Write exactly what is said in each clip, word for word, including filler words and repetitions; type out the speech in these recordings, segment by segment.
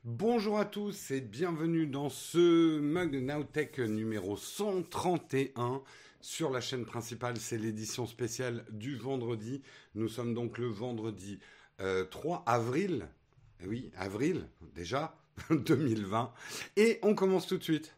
Bonjour à tous et bienvenue dans ce Mug Nowtech numéro cent trente et un sur la chaîne principale. C'est l'édition spéciale du vendredi. Nous sommes donc le vendredi euh, trois avril. Eh oui, avril déjà deux mille vingt. Et on commence tout de suite.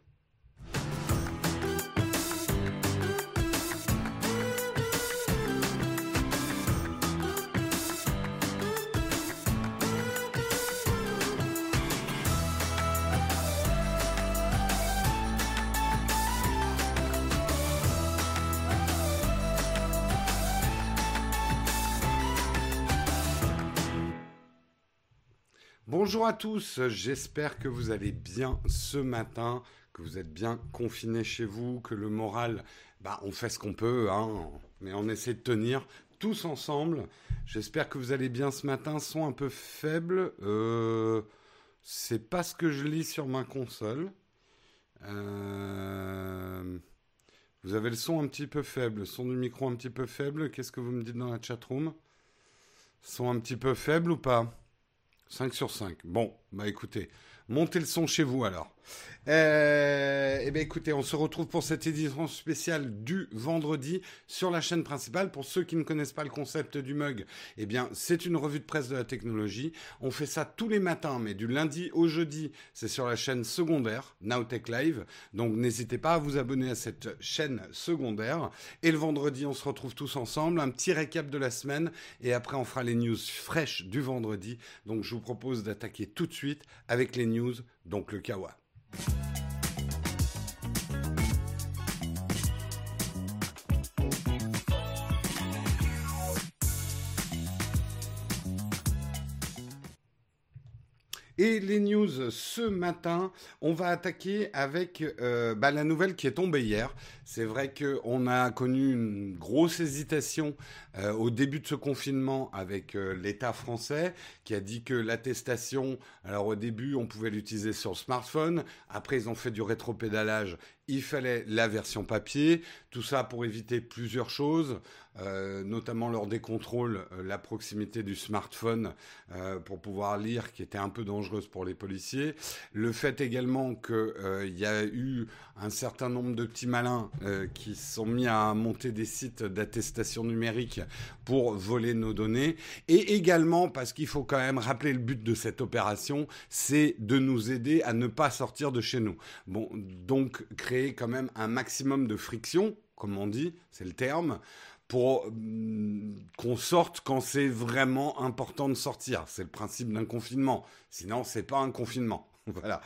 Bonjour à tous, j'espère que vous allez bien ce matin, que vous êtes bien confinés chez vous, que le moral, bah on fait ce qu'on peut, hein, mais on essaie de tenir tous ensemble. J'espère que vous allez bien ce matin, son un peu faible, euh, c'est pas ce que je lis sur ma console. Euh, vous avez le son un petit peu faible, le son du micro un petit peu faible, qu'est-ce que vous me dites dans la chatroom? Son un petit peu faible ou pas? cinq sur cinq. Bon, bah écoutez, montez le son chez vous alors. Euh, eh bien écoutez, on se retrouve pour cette édition spéciale du vendredi sur la chaîne principale. Pour ceux qui ne connaissent pas le concept du mug, eh bien c'est une revue de presse de la technologie. On fait ça tous les matins, mais du lundi au jeudi, c'est sur la chaîne secondaire, Nowtech Live. Donc n'hésitez pas à vous abonner à cette chaîne secondaire. Et le vendredi, on se retrouve tous ensemble, un petit récap de la semaine, et après on fera les news fraîches du vendredi. Donc je vous propose d'attaquer tout de suite avec les news, donc le Kawa. Et les news ce matin, on va attaquer avec euh, bah, la nouvelle qui est tombée hier. C'est vrai qu'on a connu une grosse hésitation euh, au début de ce confinement avec euh, l'État français qui a dit que l'attestation, alors au début on pouvait l'utiliser sur le smartphone, après ils ont fait du rétropédalage, il fallait la version papier, tout ça pour éviter plusieurs choses, euh, notamment lors des contrôles, euh, la proximité du smartphone euh, pour pouvoir lire qui était un peu dangereuse pour les policiers. Le fait également qu'il euh, y a eu un certain nombre de petits malins euh, qui se sont mis à monter des sites d'attestation numérique pour voler nos données. Et également parce qu'il faut quand même rappeler le but de cette opération, c'est de nous aider à ne pas sortir de chez nous. Bon, donc créer quand même un maximum de friction, comme on dit, c'est le terme, pour hum, qu'on sorte quand c'est vraiment important de sortir. C'est le principe d'un confinement. Sinon, c'est pas un confinement. Voilà.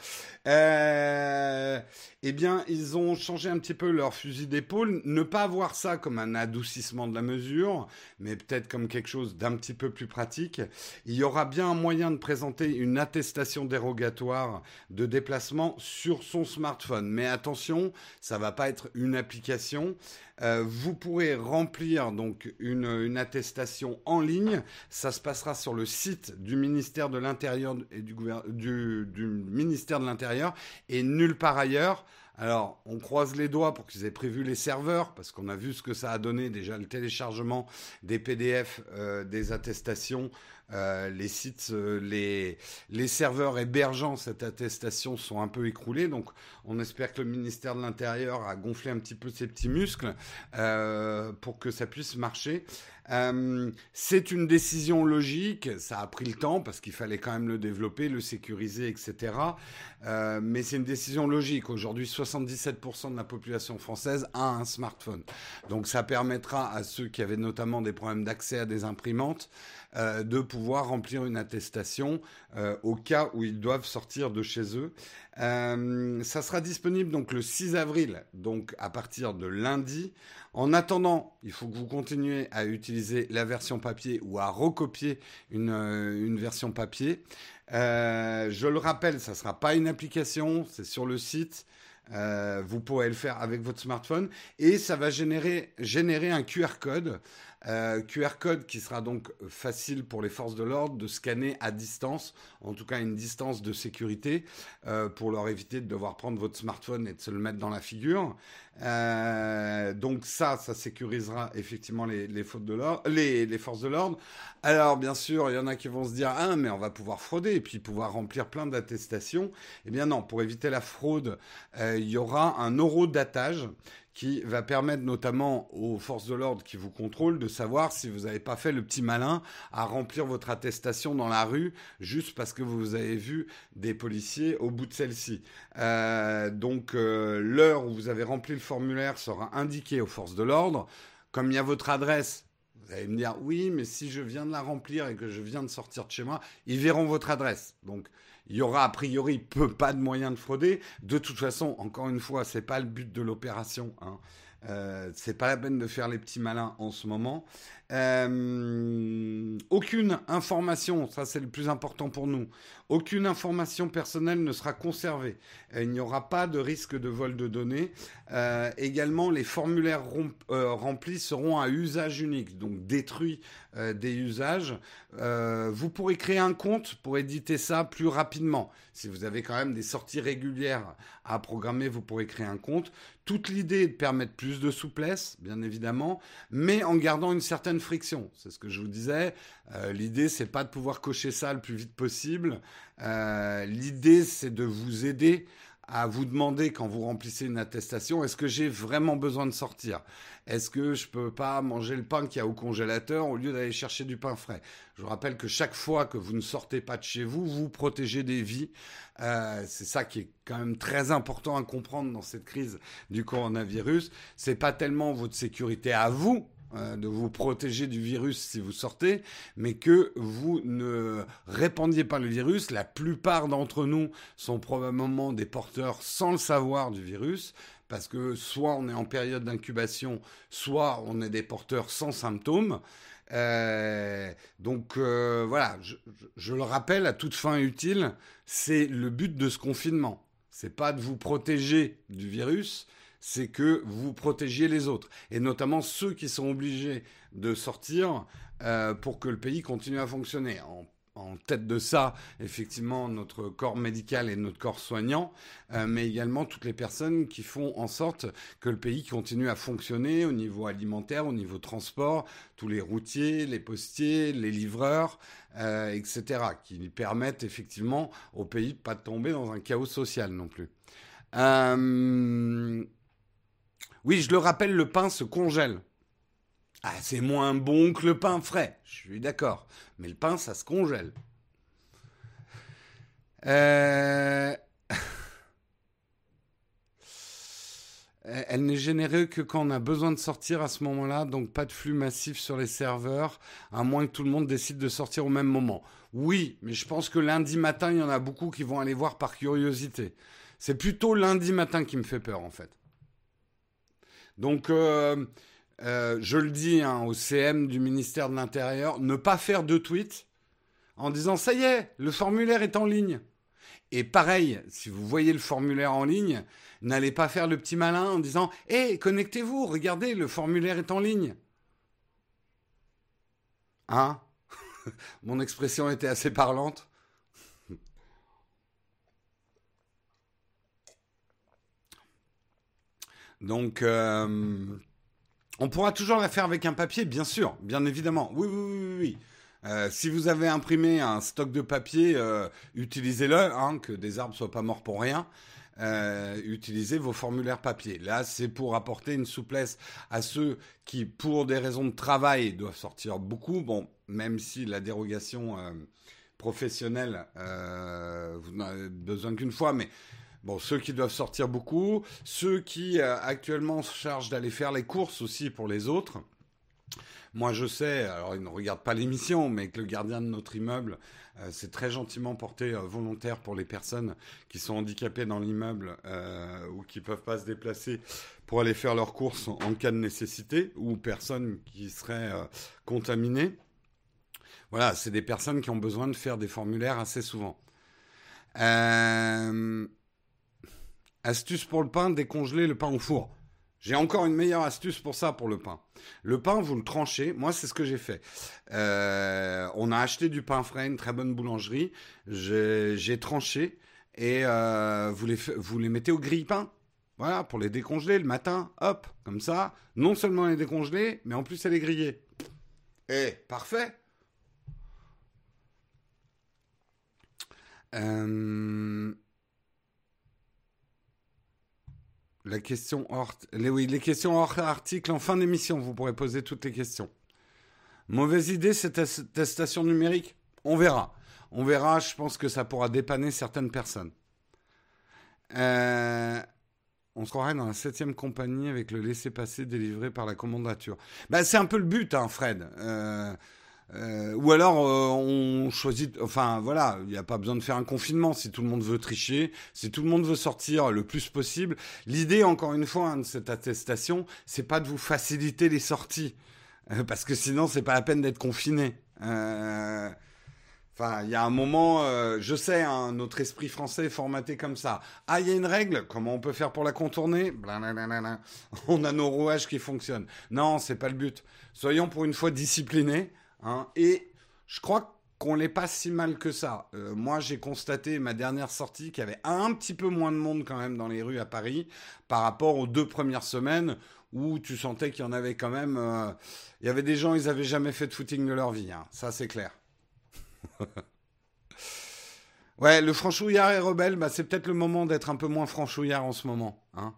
Euh, eh bien, ils ont changé un petit peu leur fusil d'épaule. Ne pas voir ça comme un adoucissement de la mesure, mais peut-être comme quelque chose d'un petit peu plus pratique. Il y aura bien un moyen de présenter une attestation dérogatoire de déplacement sur son smartphone. Mais attention, ça va pas être une application. Euh, vous pourrez remplir donc une, une attestation en ligne. Ça se passera sur le site du ministère de l'Intérieur et du, du, du ministère de l'Intérieur et nulle part ailleurs. Alors, on croise les doigts pour qu'ils aient prévu les serveurs, parce qu'on a vu ce que ça a donné, déjà le téléchargement des P D F, euh, des attestations, euh, les sites, euh, les, les serveurs hébergeant cette attestation sont un peu écroulés, donc on espère que le ministère de l'Intérieur a gonflé un petit peu ses petits muscles euh, pour que ça puisse marcher. Euh, c'est une décision logique, ça a pris le temps parce qu'il fallait quand même le développer, le sécuriser, et cetera. Euh, mais c'est une décision logique. Aujourd'hui, soixante-dix-sept pour cent de la population française a un smartphone. Donc ça permettra à ceux qui avaient notamment des problèmes d'accès à des imprimantes euh, de pouvoir remplir une attestation euh, au cas où ils doivent sortir de chez eux. Euh, ça sera disponible donc le six avril, donc à partir de lundi. En attendant, il faut que vous continuiez à utiliser la version papier ou à recopier une, euh, une version papier. Euh, je le rappelle, ça ne sera pas une application, c'est sur le site. Euh, vous pourrez le faire avec votre smartphone et ça va générer, générer un Q R code. Euh, Q R code qui sera donc facile pour les forces de l'ordre de scanner à distance, en tout cas une distance de sécurité, euh, pour leur éviter de devoir prendre votre smartphone et de se le mettre dans la figure. Euh, donc ça, ça sécurisera effectivement les, les, fautes de l'ordre, les, les forces de l'ordre. Alors bien sûr, il y en a qui vont se dire « Ah, mais on va pouvoir frauder et puis pouvoir remplir plein d'attestations. » Eh bien non, pour éviter la fraude, euh, il y aura un horodatage qui va permettre notamment aux forces de l'ordre qui vous contrôlent de savoir si vous n'avez pas fait le petit malin à remplir votre attestation dans la rue juste parce que vous avez vu des policiers au bout de celle-ci. Euh, donc euh, l'heure où vous avez rempli le formulaire sera indiquée aux forces de l'ordre. Comme il y a votre adresse, vous allez me dire oui, mais si je viens de la remplir et que je viens de sortir de chez moi, ils verront votre adresse. Donc il y aura a priori peu pas de moyen de frauder. De toute façon, encore une fois, c'est pas le but de l'opération, hein. Euh, c'est pas la peine de faire les petits malins en ce moment. Euh, aucune information, ça c'est le plus important pour nous, aucune information personnelle ne sera conservée. Euh, il n'y aura pas de risque de vol de données. Euh, également, les formulaires rom- euh, remplis seront à usage unique, donc détruits euh, des usages. Euh, vous pourrez créer un compte pour éditer ça plus rapidement. Si vous avez quand même des sorties régulières à programmer, vous pourrez créer un compte. Toute l'idée est de permettre plus de souplesse, bien évidemment, mais en gardant une certaine friction. C'est ce que je vous disais. Euh, l'idée, c'est pas de pouvoir cocher ça le plus vite possible. Euh, l'idée, c'est de vous aider à vous demander quand vous remplissez une attestation, est-ce que j'ai vraiment besoin de sortir ? Est-ce que je peux pas manger le pain qu'il y a au congélateur au lieu d'aller chercher du pain frais ? Je vous rappelle que chaque fois que vous ne sortez pas de chez vous, vous protégez des vies. Euh, c'est ça qui est quand même très important à comprendre dans cette crise du coronavirus. C'est pas tellement votre sécurité à vous, de vous protéger du virus si vous sortez, mais que vous ne répandiez pas le virus. La plupart d'entre nous sont probablement des porteurs sans le savoir du virus, parce que soit on est en période d'incubation, soit on est des porteurs sans symptômes. Euh, donc euh, voilà, je, je, je le rappelle à toute fin utile, c'est le but de ce confinement. C'est pas de vous protéger du virus, c'est que vous protégiez les autres, et notamment ceux qui sont obligés de sortir euh, pour que le pays continue à fonctionner. En, en tête de ça, effectivement, notre corps médical et notre corps soignant, euh, mais également toutes les personnes qui font en sorte que le pays continue à fonctionner au niveau alimentaire, au niveau transport, tous les routiers, les postiers, les livreurs, euh, et cetera, qui permettent effectivement au pays de ne pas tomber dans un chaos social non plus. Euh... Oui, je le rappelle, le pain se congèle. Ah, c'est moins bon que le pain frais, je suis d'accord. Mais le pain, ça se congèle. Euh... Elle n'est générée que quand on a besoin de sortir à ce moment-là, donc pas de flux massif sur les serveurs, à moins que tout le monde décide de sortir au même moment. Oui, mais je pense que lundi matin, il y en a beaucoup qui vont aller voir par curiosité. C'est plutôt lundi matin qui me fait peur, en fait. Donc, euh, euh, je le dis hein, au C M du ministère de l'Intérieur, ne pas faire de tweets en disant « ça y est, le formulaire est en ligne ». Et pareil, si vous voyez le formulaire en ligne, n'allez pas faire le petit malin en disant « hé, hey, connectez-vous, regardez, le formulaire est en ligne ». Hein ? Mon expression était assez parlante. Donc, euh, on pourra toujours la faire avec un papier, bien sûr, bien évidemment. Oui, oui, oui, oui. oui. Euh, si vous avez imprimé un stock de papier, euh, utilisez-le, hein, que des arbres soient pas morts pour rien. Euh, utilisez vos formulaires papier. Là, c'est pour apporter une souplesse à ceux qui, pour des raisons de travail, doivent sortir beaucoup. Bon, même si la dérogation euh, professionnelle, euh, vous n'avez besoin qu'une fois, mais bon, ceux qui doivent sortir beaucoup, ceux qui euh, actuellement se chargent d'aller faire les courses aussi pour les autres. Moi, je sais, alors ils ne regardent pas l'émission, mais que le gardien de notre immeuble euh, s'est très gentiment porté euh, volontaire pour les personnes qui sont handicapées dans l'immeuble euh, ou qui ne peuvent pas se déplacer pour aller faire leurs courses en, en cas de nécessité, ou personnes qui seraient euh, contaminées. Voilà, c'est des personnes qui ont besoin de faire des formulaires assez souvent. Euh... Astuce pour le pain, décongeler le pain au four. J'ai encore une meilleure astuce pour ça, pour le pain. Le pain, vous le tranchez. Moi, c'est ce que j'ai fait. Euh, on a acheté du pain frais, une très bonne boulangerie. J'ai, j'ai tranché et euh, vous, les, vous les mettez au grille-pain. Voilà, pour les décongeler le matin. Hop, comme ça. Non seulement les décongeler, mais en plus, elle est grillée. Eh, parfait. Euh... La question hors... Les, oui, les questions hors article en fin d'émission, vous pourrez poser toutes les questions. Mauvaise idée, cette attestation numérique? On verra. On verra, je pense que ça pourra dépanner certaines personnes. Euh... On se croirait dans la septième compagnie avec le laissez-passer délivré par la commandature. Ben, c'est un peu le but, hein, Fred. Euh... Euh, ou alors euh, on choisit, enfin voilà, il n'y a pas besoin de faire un confinement si tout le monde veut tricher, si tout le monde veut sortir le plus possible. L'idée, encore une fois, hein, de cette attestation, c'est pas de vous faciliter les sorties, euh, parce que sinon c'est pas la peine d'être confiné. Euh, Enfin, il y a un moment, euh, je sais, hein, notre esprit français est formaté comme ça. Ah, il y a une règle, comment on peut faire pour la contourner? Blablabla. On a nos rouages qui fonctionnent. Non, c'est pas le but. Soyons pour une fois disciplinés. Hein, et je crois qu'on n'est pas si mal que ça. Euh, moi, j'ai constaté ma dernière sortie qu'il y avait un petit peu moins de monde quand même dans les rues à Paris par rapport aux deux premières semaines où tu sentais qu'il y en avait quand même... Euh, il y avait des gens, ils n'avaient jamais fait de footing de leur vie. Hein, ça, c'est clair. Ouais, le franchouillard est rebelle. Bah, c'est peut-être le moment d'être un peu moins franchouillard en ce moment. Hein.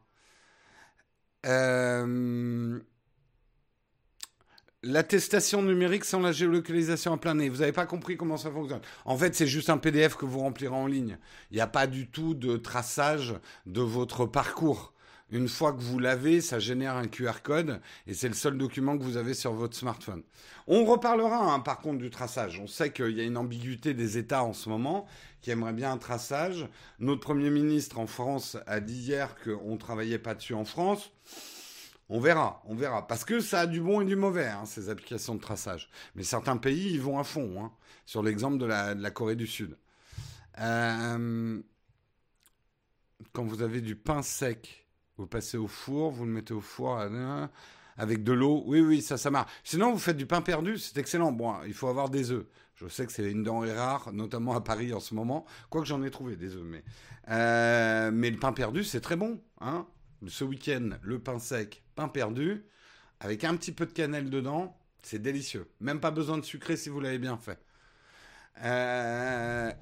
Euh... L'attestation numérique sans la géolocalisation à plein nez. Vous n'avez pas compris comment ça fonctionne. En fait, c'est juste un P D F que vous remplirez en ligne. Il n'y a pas du tout de traçage de votre parcours. Une fois que vous l'avez, ça génère un Q R code et c'est le seul document que vous avez sur votre smartphone. On reparlera hein, par contre du traçage. On sait qu'il y a une ambiguïté des États en ce moment qui aimeraient bien un traçage. Notre Premier ministre en France a dit hier qu'on ne travaillait pas dessus en France. On verra, on verra. Parce que ça a du bon et du mauvais, hein, ces applications de traçage. Mais certains pays, ils vont à fond, hein, sur l'exemple de la, de la Corée du Sud. Euh, quand vous avez du pain sec, vous passez au four, vous le mettez au four euh, avec de l'eau. Oui, oui, ça, ça marche. Sinon, vous faites du pain perdu, c'est excellent. Bon, il faut avoir des œufs. Je sais que c'est une denrée rare, notamment à Paris en ce moment. Quoique j'en ai trouvé des œufs. Mais, euh, mais le pain perdu, c'est très bon, hein. Ce week-end, le pain sec, pain perdu, avec un petit peu de cannelle dedans, c'est délicieux. Même pas besoin de sucrer si vous l'avez bien fait. Euh...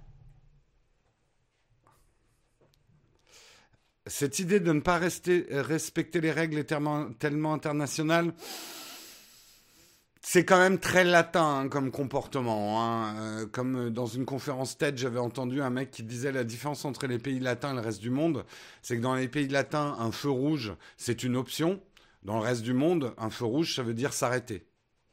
Cette idée de ne pas rester, respecter les règles est tellement, tellement internationale, c'est quand même très latin hein, comme comportement. Hein. Euh, comme dans une conférence TED, j'avais entendu un mec qui disait la différence entre les pays latins et le reste du monde, c'est que dans les pays latins, un feu rouge, c'est une option. Dans le reste du monde, un feu rouge, ça veut dire s'arrêter.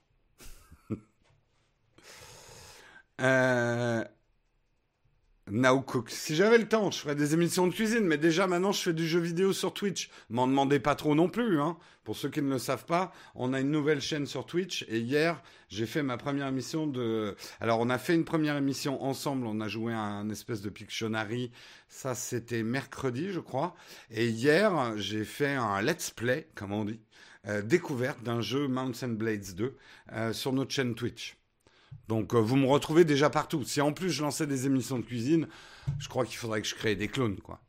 euh... Now Cook. Si j'avais le temps, je ferais des émissions de cuisine, mais déjà maintenant je fais du jeu vidéo sur Twitch. M'en demandez pas trop non plus, hein. Pour ceux qui ne le savent pas, on a une nouvelle chaîne sur Twitch et hier j'ai fait ma première émission de. Alors on a fait une première émission ensemble, on a joué à un espèce de Pictionary. Ça c'était mercredi, je crois. Et hier j'ai fait un let's play, comme on dit, euh, découverte d'un jeu Mount and Blades deux euh, sur notre chaîne Twitch. Donc, euh, vous me retrouvez déjà partout. Si en plus je lançais des émissions de cuisine, je crois qu'il faudrait que je crée des clones, quoi.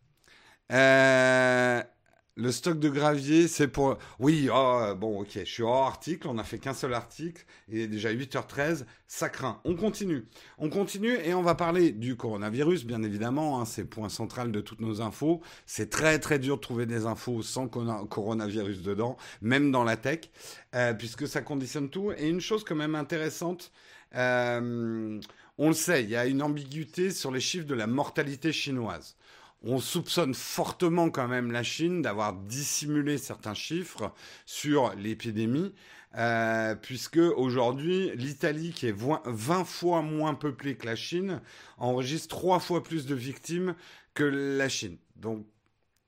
Euh, le stock de gravier, c'est pour... Oui, oh, bon, ok, je suis hors article, on n'a fait qu'un seul article, il est déjà huit heures treize, ça craint. On continue. On continue et on va parler du coronavirus, bien évidemment, hein, c'est le point central de toutes nos infos. C'est très, très dur de trouver des infos sans coronavirus dedans, même dans la tech, euh, puisque ça conditionne tout. Et une chose quand même intéressante, euh, on le sait, il y a une ambiguïté sur les chiffres de la mortalité chinoise. On soupçonne fortement quand même la Chine d'avoir dissimulé certains chiffres sur l'épidémie, euh, puisque aujourd'hui, l'Italie, qui est vingt fois moins peuplée que la Chine, enregistre trois fois plus de victimes que la Chine. Donc,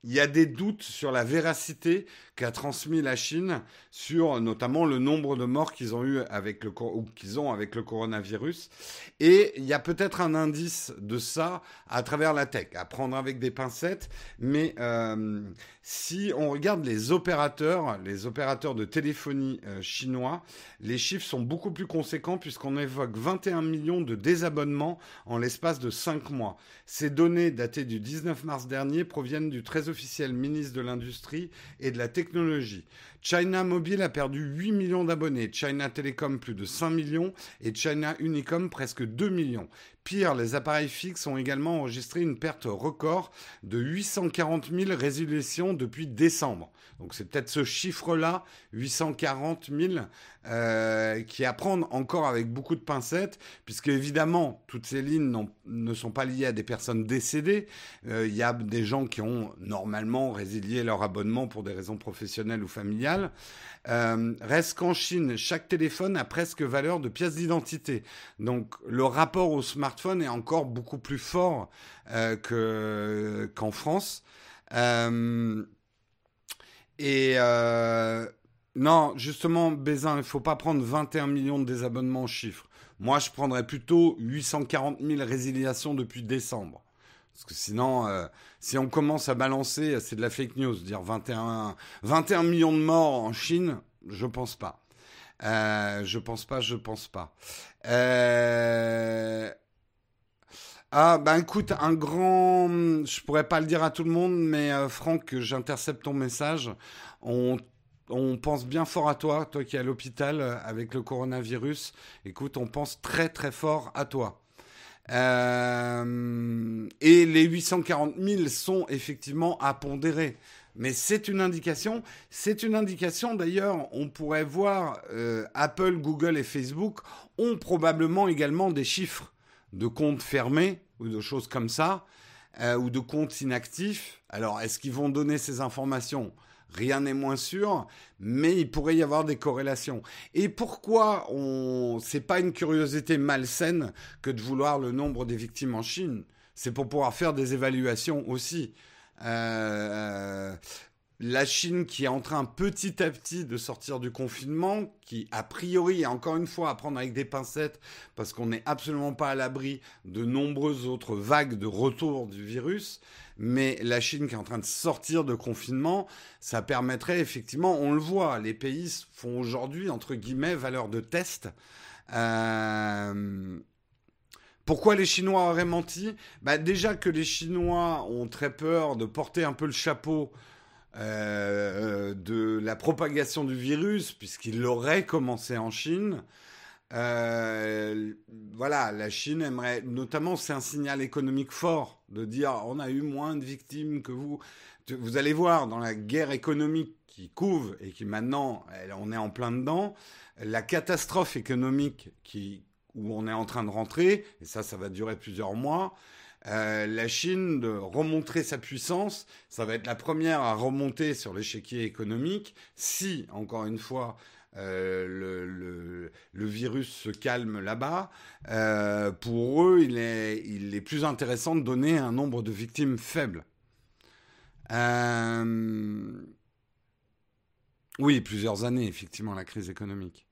il y a des doutes sur la véracité qu'a transmis la Chine sur notamment le nombre de morts qu'ils ont eu avec le ou qu'ils ont avec le coronavirus. Et il y a peut-être un indice de ça à travers la tech, à prendre avec des pincettes. Mais euh, si on regarde les opérateurs, les opérateurs de téléphonie euh, chinois, les chiffres sont beaucoup plus conséquents puisqu'on évoque vingt et un millions de désabonnements en l'espace de cinq mois. Ces données datées du dix-neuf mars dernier proviennent du très officiel ministre de l'Industrie et de la Technologie. China Mobile a perdu huit millions d'abonnés, China Telecom plus de cinq millions et China Unicom presque deux millions. Pire, les appareils fixes ont également enregistré une perte record de huit cent quarante mille résolutions depuis décembre. Donc c'est peut-être ce chiffre-là, huit cent quarante mille, euh, qui est à prendre encore avec beaucoup de pincettes, puisque évidemment, toutes ces lignes ne sont pas liées à des personnes décédées. Euh, il y a des gens qui ont normalement résilié leur abonnement pour des raisons professionnelles ou familiales. Euh, reste qu'en Chine, chaque téléphone a presque valeur de pièce d'identité. Donc le rapport au smartphone est encore beaucoup plus fort euh, que, qu'en France. Euh, et euh, non, justement, Bézin, il ne faut pas prendre vingt et un millions de désabonnements en chiffres. Moi, je prendrais plutôt huit cent quarante mille résiliations depuis décembre. Parce que sinon, euh, si on commence à balancer, c'est de la fake news. Dire vingt et un, vingt et un millions de morts en Chine, je pense pas. Euh, je pense pas, je pense pas. Euh... Ah, ben écoute, un grand... Je pourrais pas le dire à tout le monde, mais euh, Franck, j'intercepte ton message. On, on pense bien fort à toi, toi qui es à l'hôpital euh, avec le coronavirus. Écoute, on pense très très fort à toi. Euh, et les huit cent quarante mille sont effectivement à pondérer. Mais c'est une indication. C'est une indication, d'ailleurs, on pourrait voir euh, Apple, Google et Facebook ont probablement également des chiffres de comptes fermés ou de choses comme ça, euh, ou de comptes inactifs. Alors, est-ce qu'ils vont donner ces informations ? Rien n'est moins sûr, mais il pourrait y avoir des corrélations. Et pourquoi on... c'est pas une curiosité malsaine que de vouloir le nombre des victimes en Chine ? C'est pour pouvoir faire des évaluations aussi. Euh... La Chine qui est en train petit à petit de sortir du confinement, qui a priori, et encore une fois, à prendre avec des pincettes, parce qu'on n'est absolument pas à l'abri de nombreuses autres vagues de retour du virus, mais la Chine qui est en train de sortir de confinement, ça permettrait effectivement, on le voit, les pays font aujourd'hui, entre guillemets, valeur de test. Euh... Pourquoi les Chinois auraient menti ? Bah, déjà que les Chinois ont très peur de porter un peu le chapeau Euh, de la propagation du virus, puisqu'il aurait commencé en Chine. Euh, voilà, la Chine aimerait, notamment c'est un signal économique fort, de dire on a eu moins de victimes que vous. Vous allez voir, dans la guerre économique qui couve et qui maintenant, on est en plein dedans, la catastrophe économique qui, où on est en train de rentrer, et ça, ça va durer plusieurs mois. Euh, la Chine de remontrer sa puissance, ça va être la première à remonter sur l'échiquier économique si, encore une fois, euh, le, le, le virus se calme là-bas. Euh, pour eux, il est, il est plus intéressant de donner un nombre de victimes faible. Euh... Oui, plusieurs années, effectivement, la crise économique.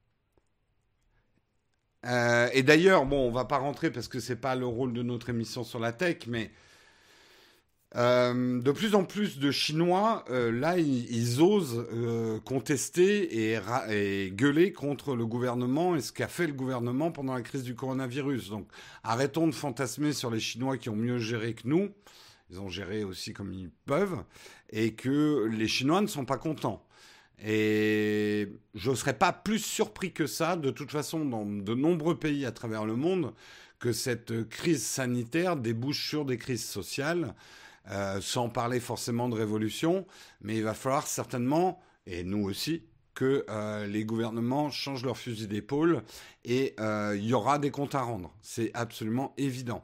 Euh, et d'ailleurs, bon, on va pas rentrer parce que c'est pas le rôle de notre émission sur la tech, mais euh, de plus en plus de Chinois, euh, là, ils, ils osent euh, contester et, ra- et gueuler contre le gouvernement et ce qu'a fait le gouvernement pendant la crise du coronavirus. Donc, arrêtons de fantasmer sur les Chinois qui ont mieux géré que nous. Ils ont géré aussi comme ils peuvent, et que les Chinois ne sont pas contents. Et je ne serais pas plus surpris que ça, de toute façon, dans de nombreux pays à travers le monde, que cette crise sanitaire débouche sur des crises sociales, euh, sans parler forcément de révolution, mais il va falloir certainement, et nous aussi, que euh, les gouvernements changent leur fusil d'épaule, et euh, il y aura des comptes à rendre. C'est absolument évident.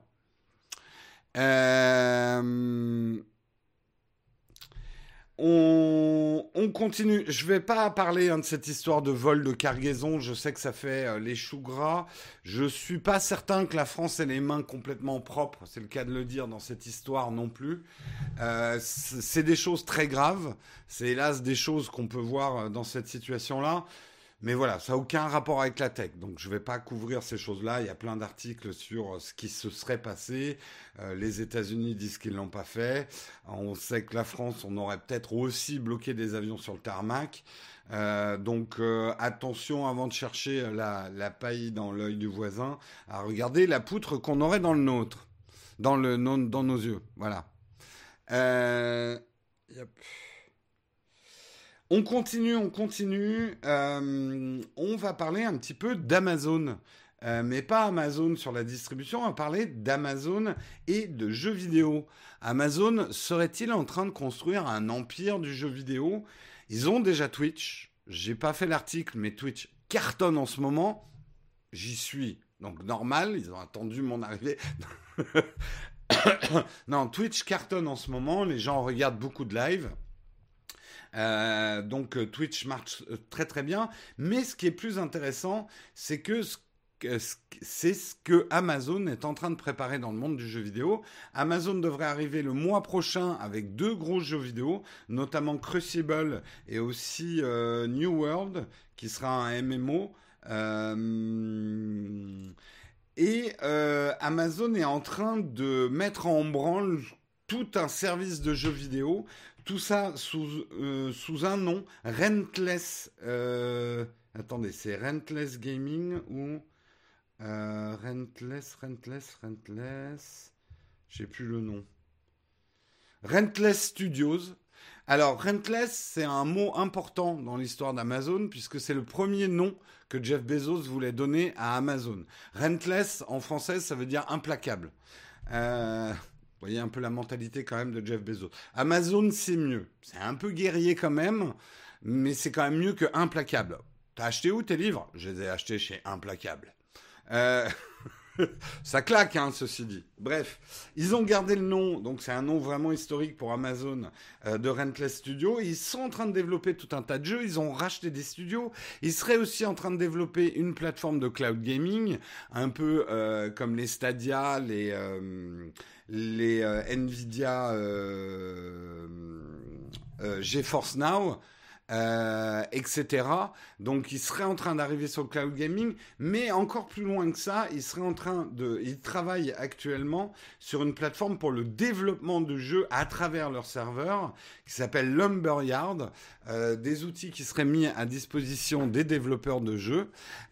Euh... On... on continue. Je vais pas parler hein, de cette histoire de vol de cargaison. Je sais que ça fait euh, les choux gras. Je suis pas certain que la France ait les mains complètement propres. C'est le cas de le dire dans cette histoire non plus. Euh, c'est des choses très graves. C'est hélas des choses qu'on peut voir dans cette situation-là. Mais voilà, ça n'a aucun rapport avec la tech. Donc je ne vais pas couvrir ces choses-là. Il y a plein d'articles sur ce qui se serait passé. Euh, les États-Unis disent qu'ils ne l'ont pas fait. On sait que la France, on aurait peut-être aussi bloqué des avions sur le tarmac. Euh, donc euh, attention avant de chercher la, la paille dans l'œil du voisin, à regarder la poutre qu'on aurait dans le nôtre, dans, le, dans nos yeux. Voilà. Euh, yep. On continue, on continue. Euh, on va parler un petit peu d'Amazon. Euh, mais pas Amazon sur la distribution, on va parler d'Amazon et de jeux vidéo. Amazon serait-il en train de construire un empire du jeu vidéo ? Ils ont déjà Twitch. J'ai pas fait l'article, mais Twitch cartonne en ce moment. J'y suis. Donc normal, ils ont attendu mon arrivée. Non, Twitch cartonne en ce moment. Les gens regardent beaucoup de live. Euh, donc euh, Twitch marche euh, très très bien, mais ce qui est plus intéressant, c'est que ce que- ce- c'est ce que Amazon est en train de préparer dans le monde du jeu vidéo. Amazon devrait arriver le mois prochain avec deux gros jeux vidéo, notamment Crucible et aussi euh, New World, qui sera un M M O. Euh, et euh, Amazon est en train de mettre en branle tout un service de jeux vidéo, tout ça sous, euh, sous un nom, Rentless. Euh, attendez, c'est Rentless Gaming ou euh, Rentless, Rentless, Rentless. J'ai plus le nom. Rentless Studios. Alors, Rentless, c'est un mot important dans l'histoire d'Amazon, puisque c'est le premier nom que Jeff Bezos voulait donner à Amazon. Rentless, en français, ça veut dire implacable. Euh, vous voyez un peu la mentalité quand même de Jeff Bezos. Amazon, c'est mieux. C'est un peu guerrier quand même, mais c'est quand même mieux que implacable. T'as acheté où tes livres ? Je les ai achetés chez Implacable. Euh... Ça claque, hein, ceci dit. Bref, ils ont gardé le nom, donc c'est un nom vraiment historique pour Amazon, euh, de Rentless Studio. Ils sont en train de développer tout un tas de jeux, ils ont racheté des studios. Ils seraient aussi en train de développer une plateforme de cloud gaming, un peu euh, comme les Stadia, les, euh, les euh, Nvidia euh, euh, GeForce Now. Euh, et cetera. Donc, il serait en train d'arriver sur le cloud gaming, mais encore plus loin que ça, il serait en train de, il travaille actuellement sur une plateforme pour le développement de jeux à travers leur serveur, qui s'appelle Lumberyard, euh, des outils qui seraient mis à disposition des développeurs de jeux.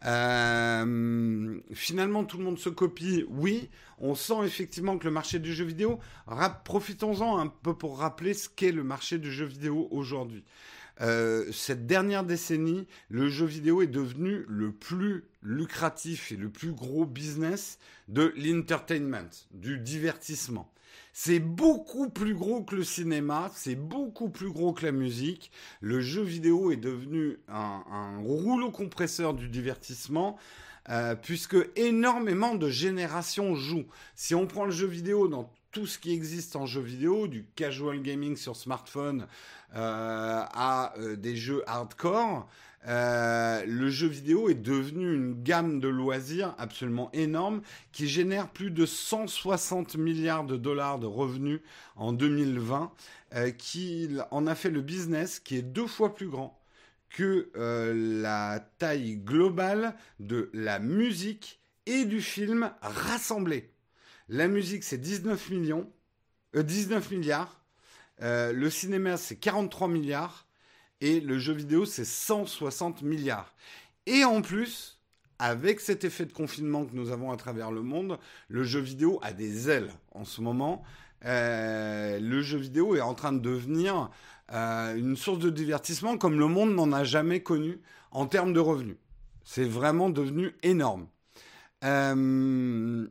Euh, finalement, tout le monde se copie, oui. On sent effectivement que le marché du jeu vidéo, rap, profitons-en un peu pour rappeler ce qu'est le marché du jeu vidéo aujourd'hui. Euh, cette dernière décennie, le jeu vidéo est devenu le plus lucratif et le plus gros business de l'entertainment, du divertissement. C'est beaucoup plus gros que le cinéma, c'est beaucoup plus gros que la musique. Le jeu vidéo est devenu un, un rouleau compresseur du divertissement, euh, puisque énormément de générations jouent. Si on prend le jeu vidéo dans tout ce qui existe en jeu vidéo, du casual gaming sur smartphone euh, à euh, des jeux hardcore, euh, le jeu vidéo est devenu une gamme de loisirs absolument énorme qui génère plus de cent soixante milliards de dollars de revenus en deux mille vingt, euh, qui en a fait le business qui est deux fois plus grand que euh, la taille globale de la musique et du film rassemblés. La musique, c'est dix-neuf millions, euh, dix-neuf milliards. Euh, le cinéma, c'est quarante-trois milliards. Et le jeu vidéo, c'est cent soixante milliards. Et en plus, avec cet effet de confinement que nous avons à travers le monde, le jeu vidéo a des ailes en ce moment. Euh, le jeu vidéo est en train de devenir euh, une source de divertissement comme le monde n'en a jamais connu en termes de revenus. C'est vraiment devenu énorme. Euh...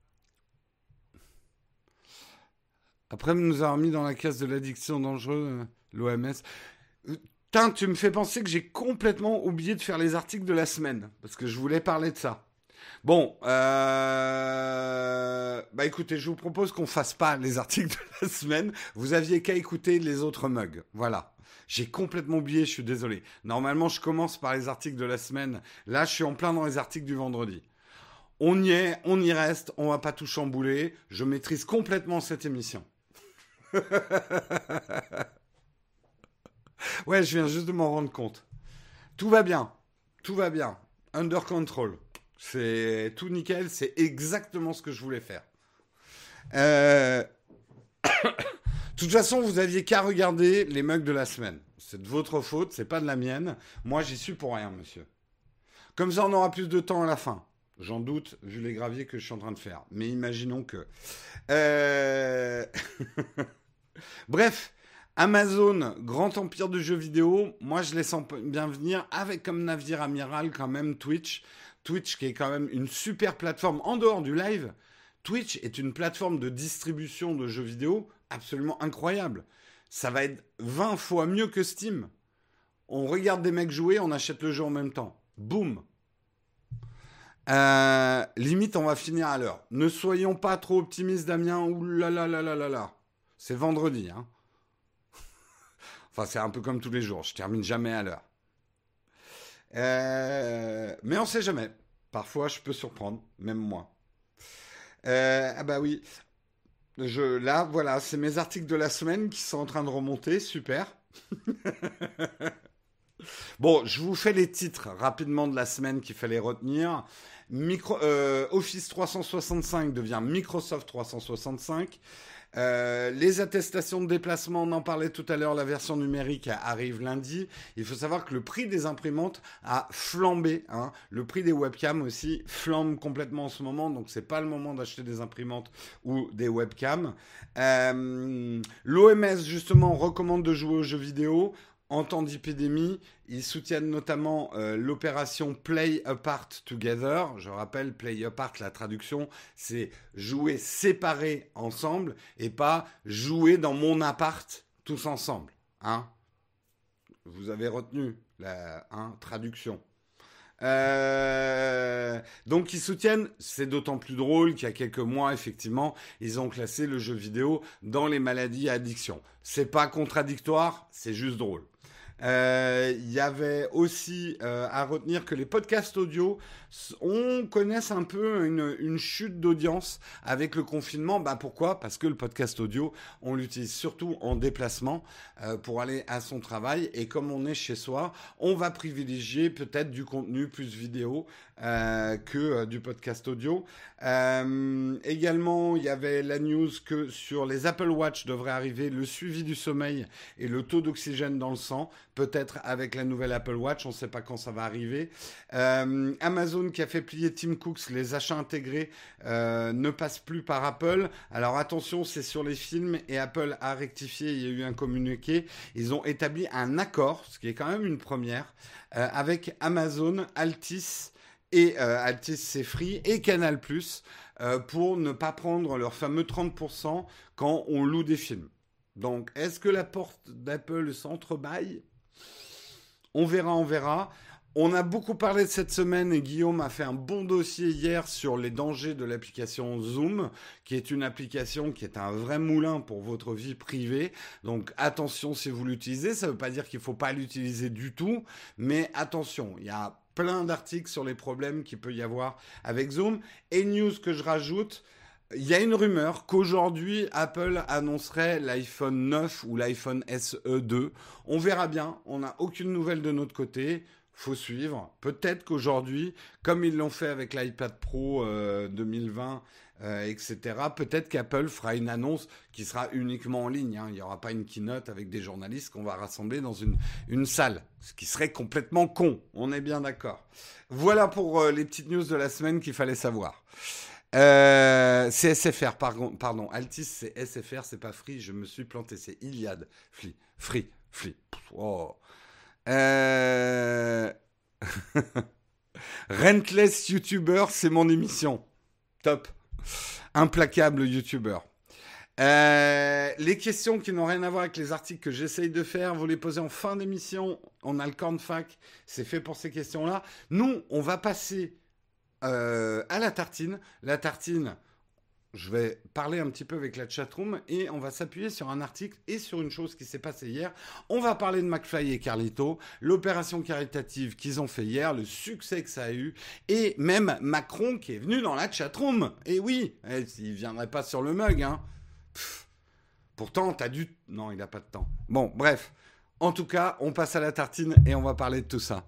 Après nous avoir mis dans la case de l'addiction dangereuse, l'O M S. Tain, tu me fais penser que j'ai complètement oublié de faire les articles de la semaine, parce que je voulais parler de ça. Bon, euh... bah écoutez, je vous propose qu'on fasse pas les articles de la semaine. Vous aviez qu'à écouter les autres mugs. Voilà. J'ai complètement oublié, je suis désolé. Normalement, je commence par les articles de la semaine. Là, je suis en plein dans les articles du vendredi. On y est, on y reste, on va pas tout chambouler. Je maîtrise complètement cette émission. Ouais, je viens juste de m'en rendre compte. Tout va bien, tout va bien. Under control. C'est tout nickel, c'est exactement ce que je voulais faire. Euh... De toute façon, vous aviez qu'à regarder les mugs de la semaine. C'est de votre faute, c'est pas de la mienne. Moi, j'y suis pour rien, monsieur. Comme ça, on aura plus de temps à la fin. J'en doute, vu les graviers que je suis en train de faire. Mais imaginons que... Euh... Bref, Amazon, grand empire de jeux vidéo. Moi, je les sens bien venir, avec comme navire amiral quand même Twitch. Twitch qui est quand même une super plateforme en dehors du live. Twitch est une plateforme de distribution de jeux vidéo absolument incroyable. Ça va être vingt fois mieux que Steam. On regarde des mecs jouer, on achète le jeu en même temps. Boum. Euh, limite, on va finir à l'heure. Ne soyons pas trop optimistes, Damien. Ouh là là là là là là. C'est vendredi, hein. Enfin, c'est un peu comme tous les jours. Je termine jamais à l'heure. Euh, mais on sait jamais. Parfois, je peux surprendre, même moi. Euh, ah bah oui. Je, là, voilà, c'est mes articles de la semaine qui sont en train de remonter. Super. Bon, je vous fais les titres rapidement de la semaine qu'il fallait retenir. Micro, euh, Office trois cent soixante-cinq devient Microsoft trois cent soixante-cinq. Euh, les attestations de déplacement, on en parlait tout à l'heure, la version numérique arrive lundi. Il faut savoir que le prix des imprimantes a flambé, hein. Le prix des webcams aussi flambe complètement en ce moment, donc c'est pas le moment d'acheter des imprimantes ou des webcams. Euh, L'O M S justement recommande de jouer aux jeux vidéo. En temps d'épidémie, ils soutiennent notamment euh, l'opération Play Apart Together. Je rappelle, Play Apart, la traduction, c'est jouer séparés ensemble et pas jouer dans mon appart tous ensemble. Hein, vous avez retenu la hein, traduction. Euh, donc ils soutiennent, c'est d'autant plus drôle qu'il y a quelques mois, effectivement, ils ont classé le jeu vidéo dans les maladies à addiction. C'est pas contradictoire, c'est juste drôle. Il euh, y avait aussi euh, à retenir que les podcasts audio, on connaisse un peu une, une chute d'audience avec le confinement. Bah pourquoi ? Parce que le podcast audio, on l'utilise surtout en déplacement euh, pour aller à son travail. Et comme on est chez soi, on va privilégier peut-être du contenu plus vidéo euh, que euh, du podcast audio. Euh, également, il y avait la news que sur les Apple Watch devrait arriver le suivi du sommeil et le taux d'oxygène dans le sang. Peut-être avec la nouvelle Apple Watch, on ne sait pas quand ça va arriver. Euh, Amazon qui a fait plier Tim Cook, les achats intégrés euh, ne passent plus par Apple. Alors attention, c'est sur les films et Apple a rectifié, il y a eu un communiqué. Ils ont établi un accord, ce qui est quand même une première, euh, avec Amazon, Altis, et euh, Altis c'est free, et Canal+, euh, pour ne pas prendre leur fameux trente pour cent quand on loue des films. Donc, est-ce que la porte d'Apple s'entrebâille ? On verra, on verra. On a beaucoup parlé de cette semaine et Guillaume a fait un bon dossier hier sur les dangers de l'application Zoom, qui est une application qui est un vrai moulin pour votre vie privée. Donc attention si vous l'utilisez, ça ne veut pas dire qu'il ne faut pas l'utiliser du tout, mais attention, il y a plein d'articles sur les problèmes qu'il peut y avoir avec Zoom. Et news que je rajoute, il y a une rumeur qu'aujourd'hui, Apple annoncerait l'iPhone neuf ou l'iPhone S E deux. On verra bien. On n'a aucune nouvelle de notre côté. Faut suivre. Peut-être qu'aujourd'hui, comme ils l'ont fait avec l'iPad Pro euh, deux mille vingt, euh, et cetera, peut-être qu'Apple fera une annonce qui sera uniquement en ligne. Hein. Il n'y aura pas une keynote avec des journalistes qu'on va rassembler dans une, une salle. Ce qui serait complètement con. On est bien d'accord. Voilà pour euh, les petites news de la semaine qu'il fallait savoir. Euh, c'est S F R, pardon, pardon. Altis, c'est S F R, c'est pas Free, je me suis planté, c'est Iliad. Free, Free, Free. Oh. Euh... Rentless YouTuber, c'est mon émission. Top. Implacable YouTuber. Euh, les questions qui n'ont rien à voir avec les articles que j'essaye de faire, vous les posez en fin d'émission. On a le corn fac, c'est fait pour ces questions-là. Nous, on va passer... Euh, à la tartine. La tartine, je vais parler un petit peu avec la chatroom et on va s'appuyer sur un article et sur une chose qui s'est passée hier. On va parler de McFly et Carlito, l'opération caritative qu'ils ont fait hier, le succès que ça a eu, et même Macron qui est venu dans la chatroom. Et oui, eh, il viendrait pas sur le mug, hein. Pff, pourtant, t'as dû... Non, il n'a pas de temps. Bon, bref. En tout cas, on passe à la tartine et on va parler de tout ça.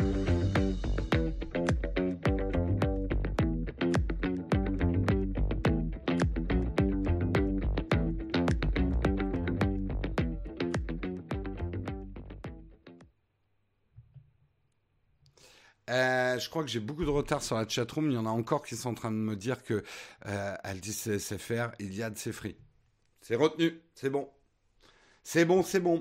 Euh, je crois que j'ai beaucoup de retard sur la chatroom. Il y en a encore qui sont en train de me dire que euh, elle dit C S F R, il y a de ces free. C'est retenu, c'est bon. C'est bon, c'est bon.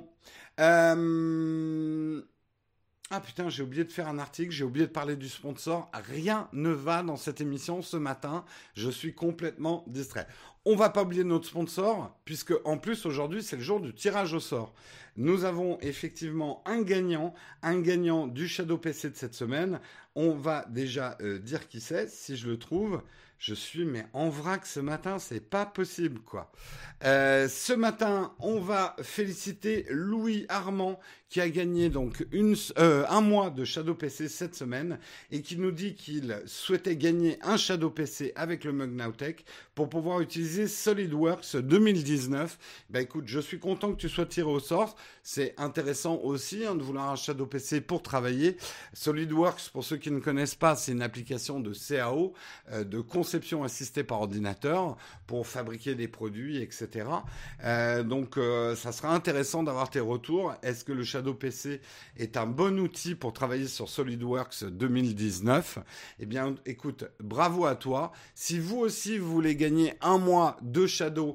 Euh... Ah putain, j'ai oublié de faire un article, j'ai oublié de parler du sponsor. Rien ne va dans cette émission ce matin. Je suis complètement distrait. On va pas oublier notre sponsor, puisque en plus aujourd'hui c'est le jour du tirage au sort. Nous avons effectivement un gagnant, un gagnant du Shadow P C de cette semaine. On va déjà euh, dire qui c'est, si je le trouve. Je suis mais en vrac ce matin, c'est pas possible quoi. Euh, ce matin, on va féliciter Louis Armand qui a gagné donc une, euh, un mois de Shadow P C cette semaine et qui nous dit qu'il souhaitait gagner un Shadow P C avec le Mug Nowtech pour pouvoir utiliser SolidWorks deux mille dix-neuf. Bah écoute, je suis content que tu sois tiré au sort. C'est intéressant aussi hein, de vouloir un Shadow P C pour travailler. SolidWorks, pour ceux qui ne connaissent pas, c'est une application de C A O, euh, de conception assistée par ordinateur pour fabriquer des produits, et cetera. Euh, donc, euh, ça sera intéressant d'avoir tes retours. Est-ce que le Shadow P C est un bon outil pour travailler sur SolidWorks deux mille dix-neuf? Eh bien, écoute, bravo à toi. Si vous aussi, vous voulez gagner un mois de Shadow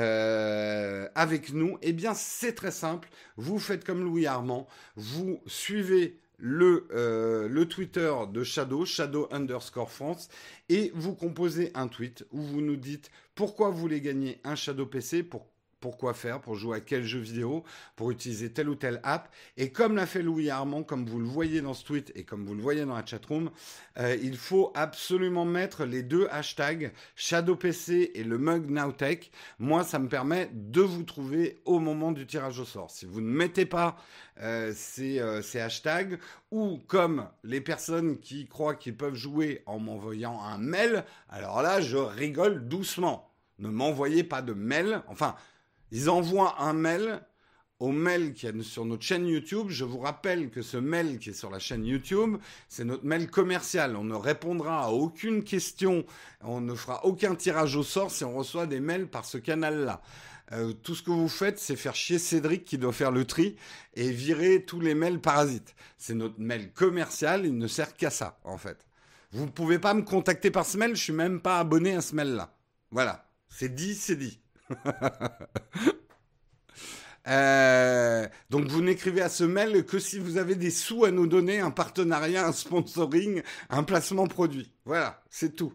euh, avec nous, eh bien, c'est très simple. Vous faites comme Louis Armand. Vous suivez le, euh, le Twitter de Shadow, Shadow underscore France, et vous composez un tweet où vous nous dites pourquoi vous voulez gagner un Shadow P C, pour pourquoi faire, pour jouer à quel jeu vidéo, pour utiliser telle ou telle app. Et comme l'a fait Louis Armand, comme vous le voyez dans ce tweet et comme vous le voyez dans la chatroom, euh, il faut absolument mettre les deux hashtags Shadow P C et le Mug Nowtech. Moi, ça me permet de vous trouver au moment du tirage au sort. Si vous ne mettez pas euh, ces, euh, ces hashtags, ou comme les personnes qui croient qu'ils peuvent jouer en m'envoyant un mail, alors là, je rigole doucement. Ne m'envoyez pas de mail. Enfin, ils envoient un mail au mail qui est sur notre chaîne YouTube. Je vous rappelle que ce mail qui est sur la chaîne YouTube, c'est notre mail commercial. On ne répondra à aucune question, on ne fera aucun tirage au sort si on reçoit des mails par ce canal-là. Euh, tout ce que vous faites, c'est faire chier Cédric qui doit faire le tri et virer tous les mails parasites. C'est notre mail commercial, il ne sert qu'à ça, en fait. Vous ne pouvez pas me contacter par ce mail, je suis même pas abonné à ce mail-là. Voilà, c'est dit, c'est dit. euh, donc vous n'écrivez à ce mail que si vous avez des sous à nous donner, un partenariat, un sponsoring, un placement produit. Voilà, c'est tout.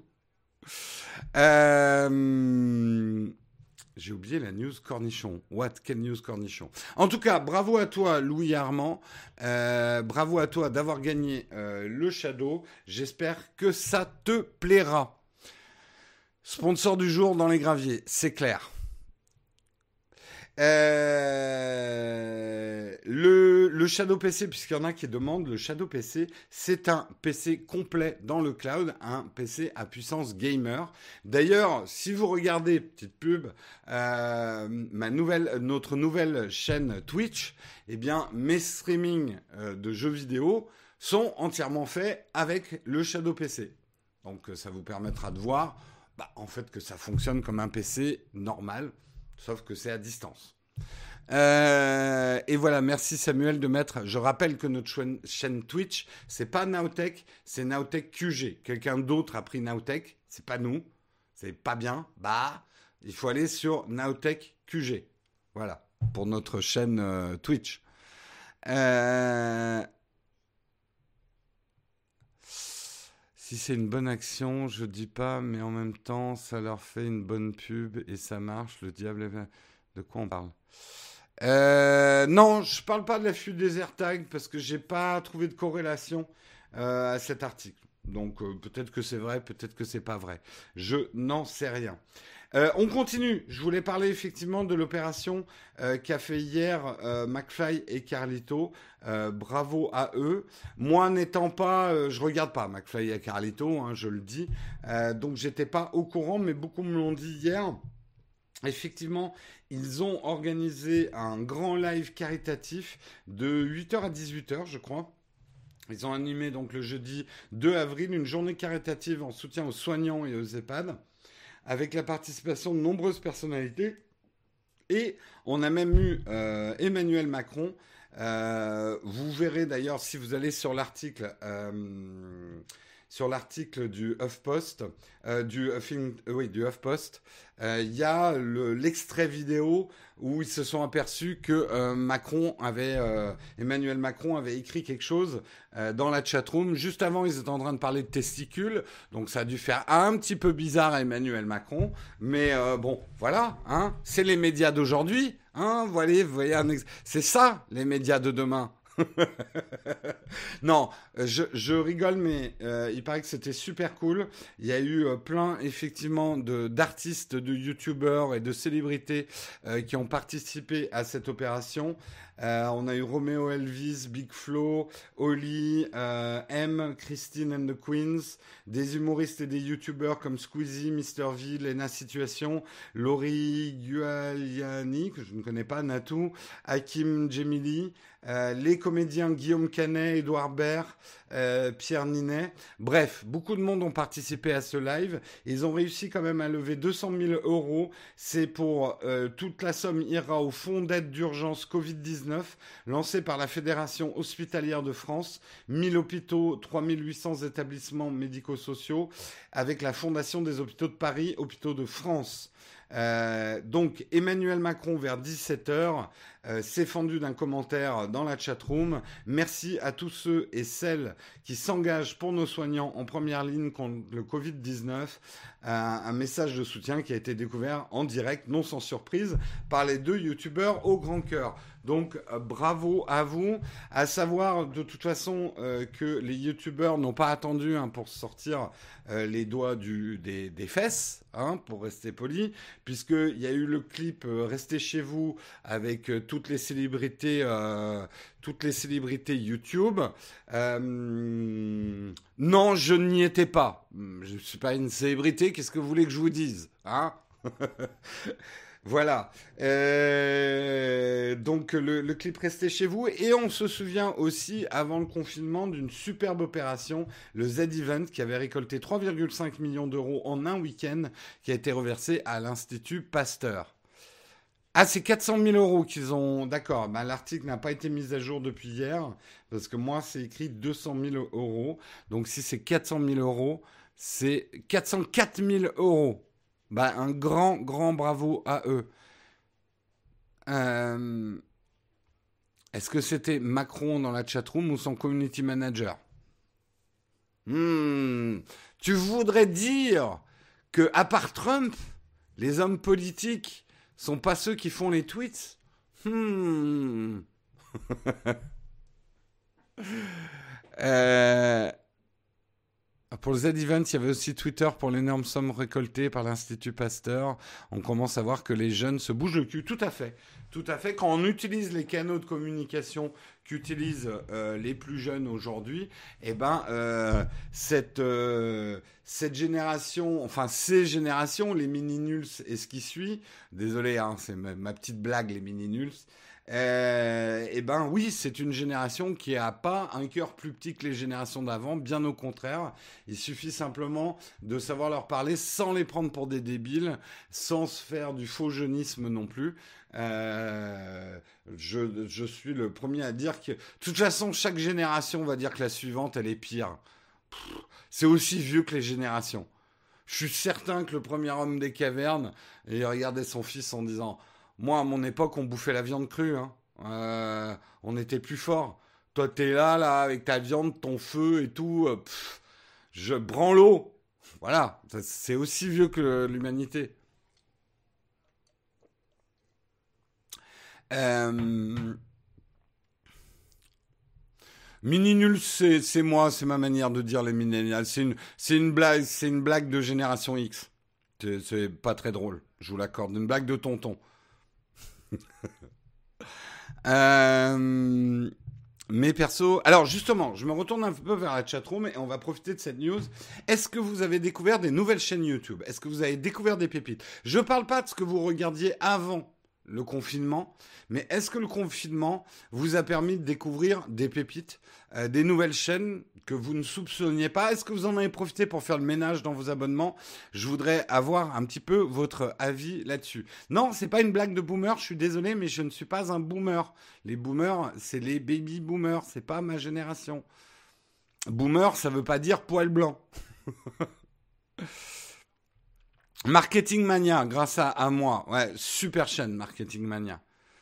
Euh... J'ai oublié la news cornichon. What? Quelle news cornichon? En tout cas, bravo à toi, Louis Armand. Euh, bravo à toi d'avoir gagné euh, le Shadow. J'espère que ça te plaira. Sponsor du jour dans les graviers, c'est clair. Euh, le, le Shadow P C, puisqu'il y en a qui demandent, le Shadow P C, c'est un P C complet dans le cloud, un P C à puissance gamer. D'ailleurs, si vous regardez, petite pub, euh, ma nouvelle, notre nouvelle chaîne Twitch, eh bien, mes streamings euh, de jeux vidéo sont entièrement faits avec le Shadow P C. Donc, ça vous permettra de voir, bah, en fait, que ça fonctionne comme un P C normal. Sauf que c'est à distance. Euh, et voilà, merci Samuel de mettre... Je rappelle que notre chaîne, chaîne Twitch, c'est pas Nowtech, c'est Nowtech Q G. Quelqu'un d'autre a pris Nowtech, c'est pas nous. C'est pas bien. Bah, il faut aller sur Nowtech Q G. Voilà, pour notre chaîne euh, Twitch. Euh... Si c'est une bonne action, je dis pas, mais en même temps, ça leur fait une bonne pub et ça marche. Le diable est... De quoi on parle? euh, Non, je parle pas de l'affût des AirTags parce que j'ai pas trouvé de corrélation euh, à cet article. Donc euh, peut-être que c'est vrai, peut-être que c'est pas vrai. Je n'en sais rien. Euh, on continue. Je voulais parler effectivement de l'opération euh, qu'a fait hier euh, McFly et Carlito. Euh, bravo à eux. Moi, n'étant pas, euh, je regarde pas McFly et Carlito, hein, je le dis. Euh, donc, j'étais pas au courant, mais beaucoup me l'ont dit hier. Effectivement, ils ont organisé un grand live caritatif de huit heures à dix-huit heures, je crois. Ils ont animé donc le jeudi deux avril une journée caritative en soutien aux soignants et aux EHPAD, avec la participation de nombreuses personnalités. Et on a même eu euh, Emmanuel Macron. Euh, vous verrez d'ailleurs si vous allez sur l'article, euh, sur l'article du HuffPost, euh, du Huffing, euh, oui, du HuffPost, euh, il y a le, l'extrait vidéo où ils se sont aperçus que euh, Macron avait, euh, Emmanuel Macron avait écrit quelque chose euh, dans la chatroom. Juste avant, ils étaient en train de parler de testicules, donc ça a dû faire un petit peu bizarre à Emmanuel Macron. Mais euh, bon, voilà, hein, c'est les médias d'aujourd'hui, hein, voilà, vous voyez, un ex- c'est ça les médias de demain. Non, je, je rigole, mais euh, il paraît que c'était super cool. Il y a eu euh, plein, effectivement, de, d'artistes, de youtubeurs et de célébrités euh, qui ont participé à cette opération. Euh, on a eu Romeo Elvis, Big Flo, Oli, euh, M, Christine and the Queens, des humoristes et des youtubeurs comme Squeezie, mister V, Lena Situation, Laurie Gualiani, que je ne connais pas, Natou, Hakim Djemili, euh, les comédiens Guillaume Canet, Édouard Baird, euh, Pierre Ninet. Bref, beaucoup de monde ont participé à ce live. Ils ont réussi quand même à lever deux cent mille euros. C'est pour euh, toute la somme ira au fonds d'aide d'urgence covid dix-neuf lancé par la Fédération hospitalière de France. mille hôpitaux, trois mille huit cents établissements médico-sociaux avec la Fondation des hôpitaux de Paris, Hôpitaux de France. Euh, donc Emmanuel Macron vers dix-sept heures euh, s'est fendu d'un commentaire dans la chatroom. Merci à tous ceux et celles qui s'engagent pour nos soignants en première ligne contre le covid dix-neuf. Euh, un message de soutien qui a été découvert en direct, non sans surprise, par les deux youtubeurs au grand cœur. Donc euh, bravo à vous. À savoir de toute façon euh, que les youtubeurs n'ont pas attendu hein, pour sortir euh, les doigts du, des, des fesses, hein, pour rester poli, puisqu'il y a eu le clip euh, Restez chez vous avec euh, toutes les célébrités, euh, toutes les célébrités YouTube. Euh, non, je n'y étais pas. Je ne suis pas une célébrité. Qu'est-ce que vous voulez que je vous dise, hein? Voilà. Euh, donc le, le clip Restez chez vous. Et on se souvient aussi, avant le confinement, d'une superbe opération, le Z-Event, qui avait récolté trois virgule cinq millions d'euros en un week-end, qui a été reversé à l'Institut Pasteur. Ah, c'est quatre cent mille euros qu'ils ont... D'accord, bah, l'article n'a pas été mis à jour depuis hier, parce que moi, c'est écrit deux cent mille euros. Donc si c'est quatre cent mille euros, c'est quatre cent quatre mille euros. Bah, un grand, grand bravo à eux. Euh, Est-ce que c'était Macron dans la chatroom ou son community manager? Hmm, Tu voudrais dire que, à part Trump, les hommes politiques sont pas ceux qui font les tweets? Hmm. euh... Pour le Z-Event, il y avait aussi Twitter pour l'énorme somme récoltée par l'Institut Pasteur. On commence à voir que les jeunes se bougent le cul. Tout à fait. Tout à fait. Quand on utilise les canaux de communication qu'utilisent euh, les plus jeunes aujourd'hui, eh ben, euh, cette, euh, cette génération, enfin ces générations, les mini-nuls et ce qui suit, désolé, hein, c'est ma, ma petite blague, les mini-nuls, Euh, eh ben oui, c'est une génération qui n'a pas un cœur plus petit que les générations d'avant, bien au contraire. Il suffit simplement de savoir leur parler sans les prendre pour des débiles, sans se faire du faux jeunisme non plus. Euh, je, je suis le premier à dire que... De toute façon, chaque génération va dire que la suivante, elle est pire. Pff, c'est aussi vieux que les générations. Je suis certain que le premier homme des cavernes, il regardait son fils en disant... Moi, à mon époque, on bouffait la viande crue. Hein. Euh, on était plus fort. Toi, t'es là, là, avec ta viande, ton feu et tout. Euh, pff, je branlo. Voilà. C'est aussi vieux que l'humanité. Euh... Mini-nul, c'est, c'est moi, c'est ma manière de dire les mini-nuls. C'est une, c'est une blague, c'est une blague de génération X. C'est, c'est pas très drôle, je vous l'accorde. Une blague de tonton. Euh, mais perso, alors justement, je me retourne un peu vers la chatroom et on va profiter de cette news. Est-ce que vous avez découvert des nouvelles chaînes YouTube? Est-ce que vous avez découvert des pépites? Je parle pas de ce que vous regardiez avant le confinement, mais est-ce que le confinement vous a permis de découvrir des pépites, euh, des nouvelles chaînes que vous ne soupçonniez pas? Est-ce que vous en avez profité pour faire le ménage dans vos abonnements? Je voudrais avoir un petit peu votre avis là-dessus. Non, c'est pas une blague de boomer, je suis désolé, mais je ne suis pas un boomer. Les boomers, c'est les baby boomers, c'est pas ma génération. Boomer, ça veut pas dire poil blanc. Marketing Mania, grâce à, à moi. Ouais, super chaîne, Marketing Mania.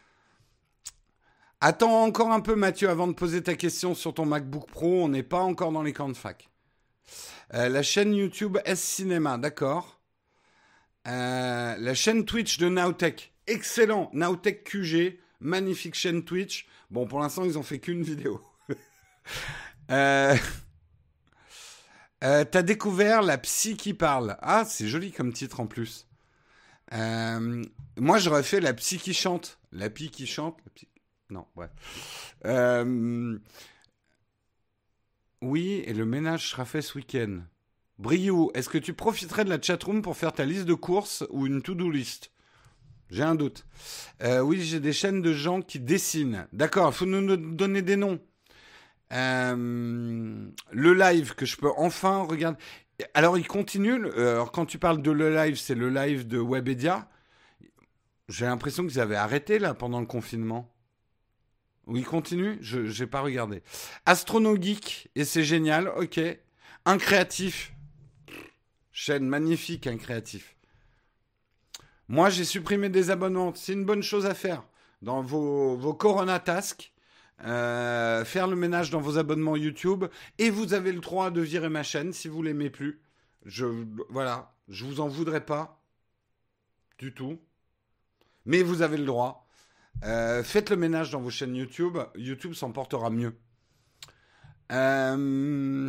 Attends encore un peu, Mathieu, avant de poser ta question sur ton MacBook Pro. On n'est pas encore dans les camps de fac. Euh, la chaîne YouTube S Cinéma, d'accord. Euh, la chaîne Twitch de Nowtech, excellent. Nowtech Q G, magnifique chaîne Twitch. Bon, pour l'instant, ils ont fait qu'une vidéo. euh... Euh, t'as découvert La Psy qui parle. Ah, c'est joli comme titre en plus. Euh, moi, j'aurais fait La Psy qui chante. La Psy qui chante. La psy... Non, bref. Euh, oui, et le ménage sera fait ce week-end. Briou, est-ce que tu profiterais de la chatroom pour faire ta liste de courses ou une to-do list? J'ai un doute. Euh, oui, j'ai des chaînes de gens qui dessinent. D'accord, il faut nous donner des noms. Euh, le live que je peux enfin regarder. Alors, il continue. Alors, quand tu parles de le live, c'est le live de Webedia. J'ai l'impression qu'ils avaient arrêté, là, pendant le confinement. Ou il continue? Je n'ai pas regardé. Astrono Geek, et c'est génial, ok. Un créatif. Chaîne magnifique, un créatif. Moi, j'ai supprimé des abonnements. C'est une bonne chose à faire. Dans vos, vos Corona Tasks. Euh, faire le ménage dans vos abonnements YouTube et vous avez le droit de virer ma chaîne si vous l'aimez plus. Je voilà, je vous en voudrais pas du tout, mais vous avez le droit. Euh, faites le ménage dans vos chaînes YouTube. YouTube s'en portera mieux. Euh...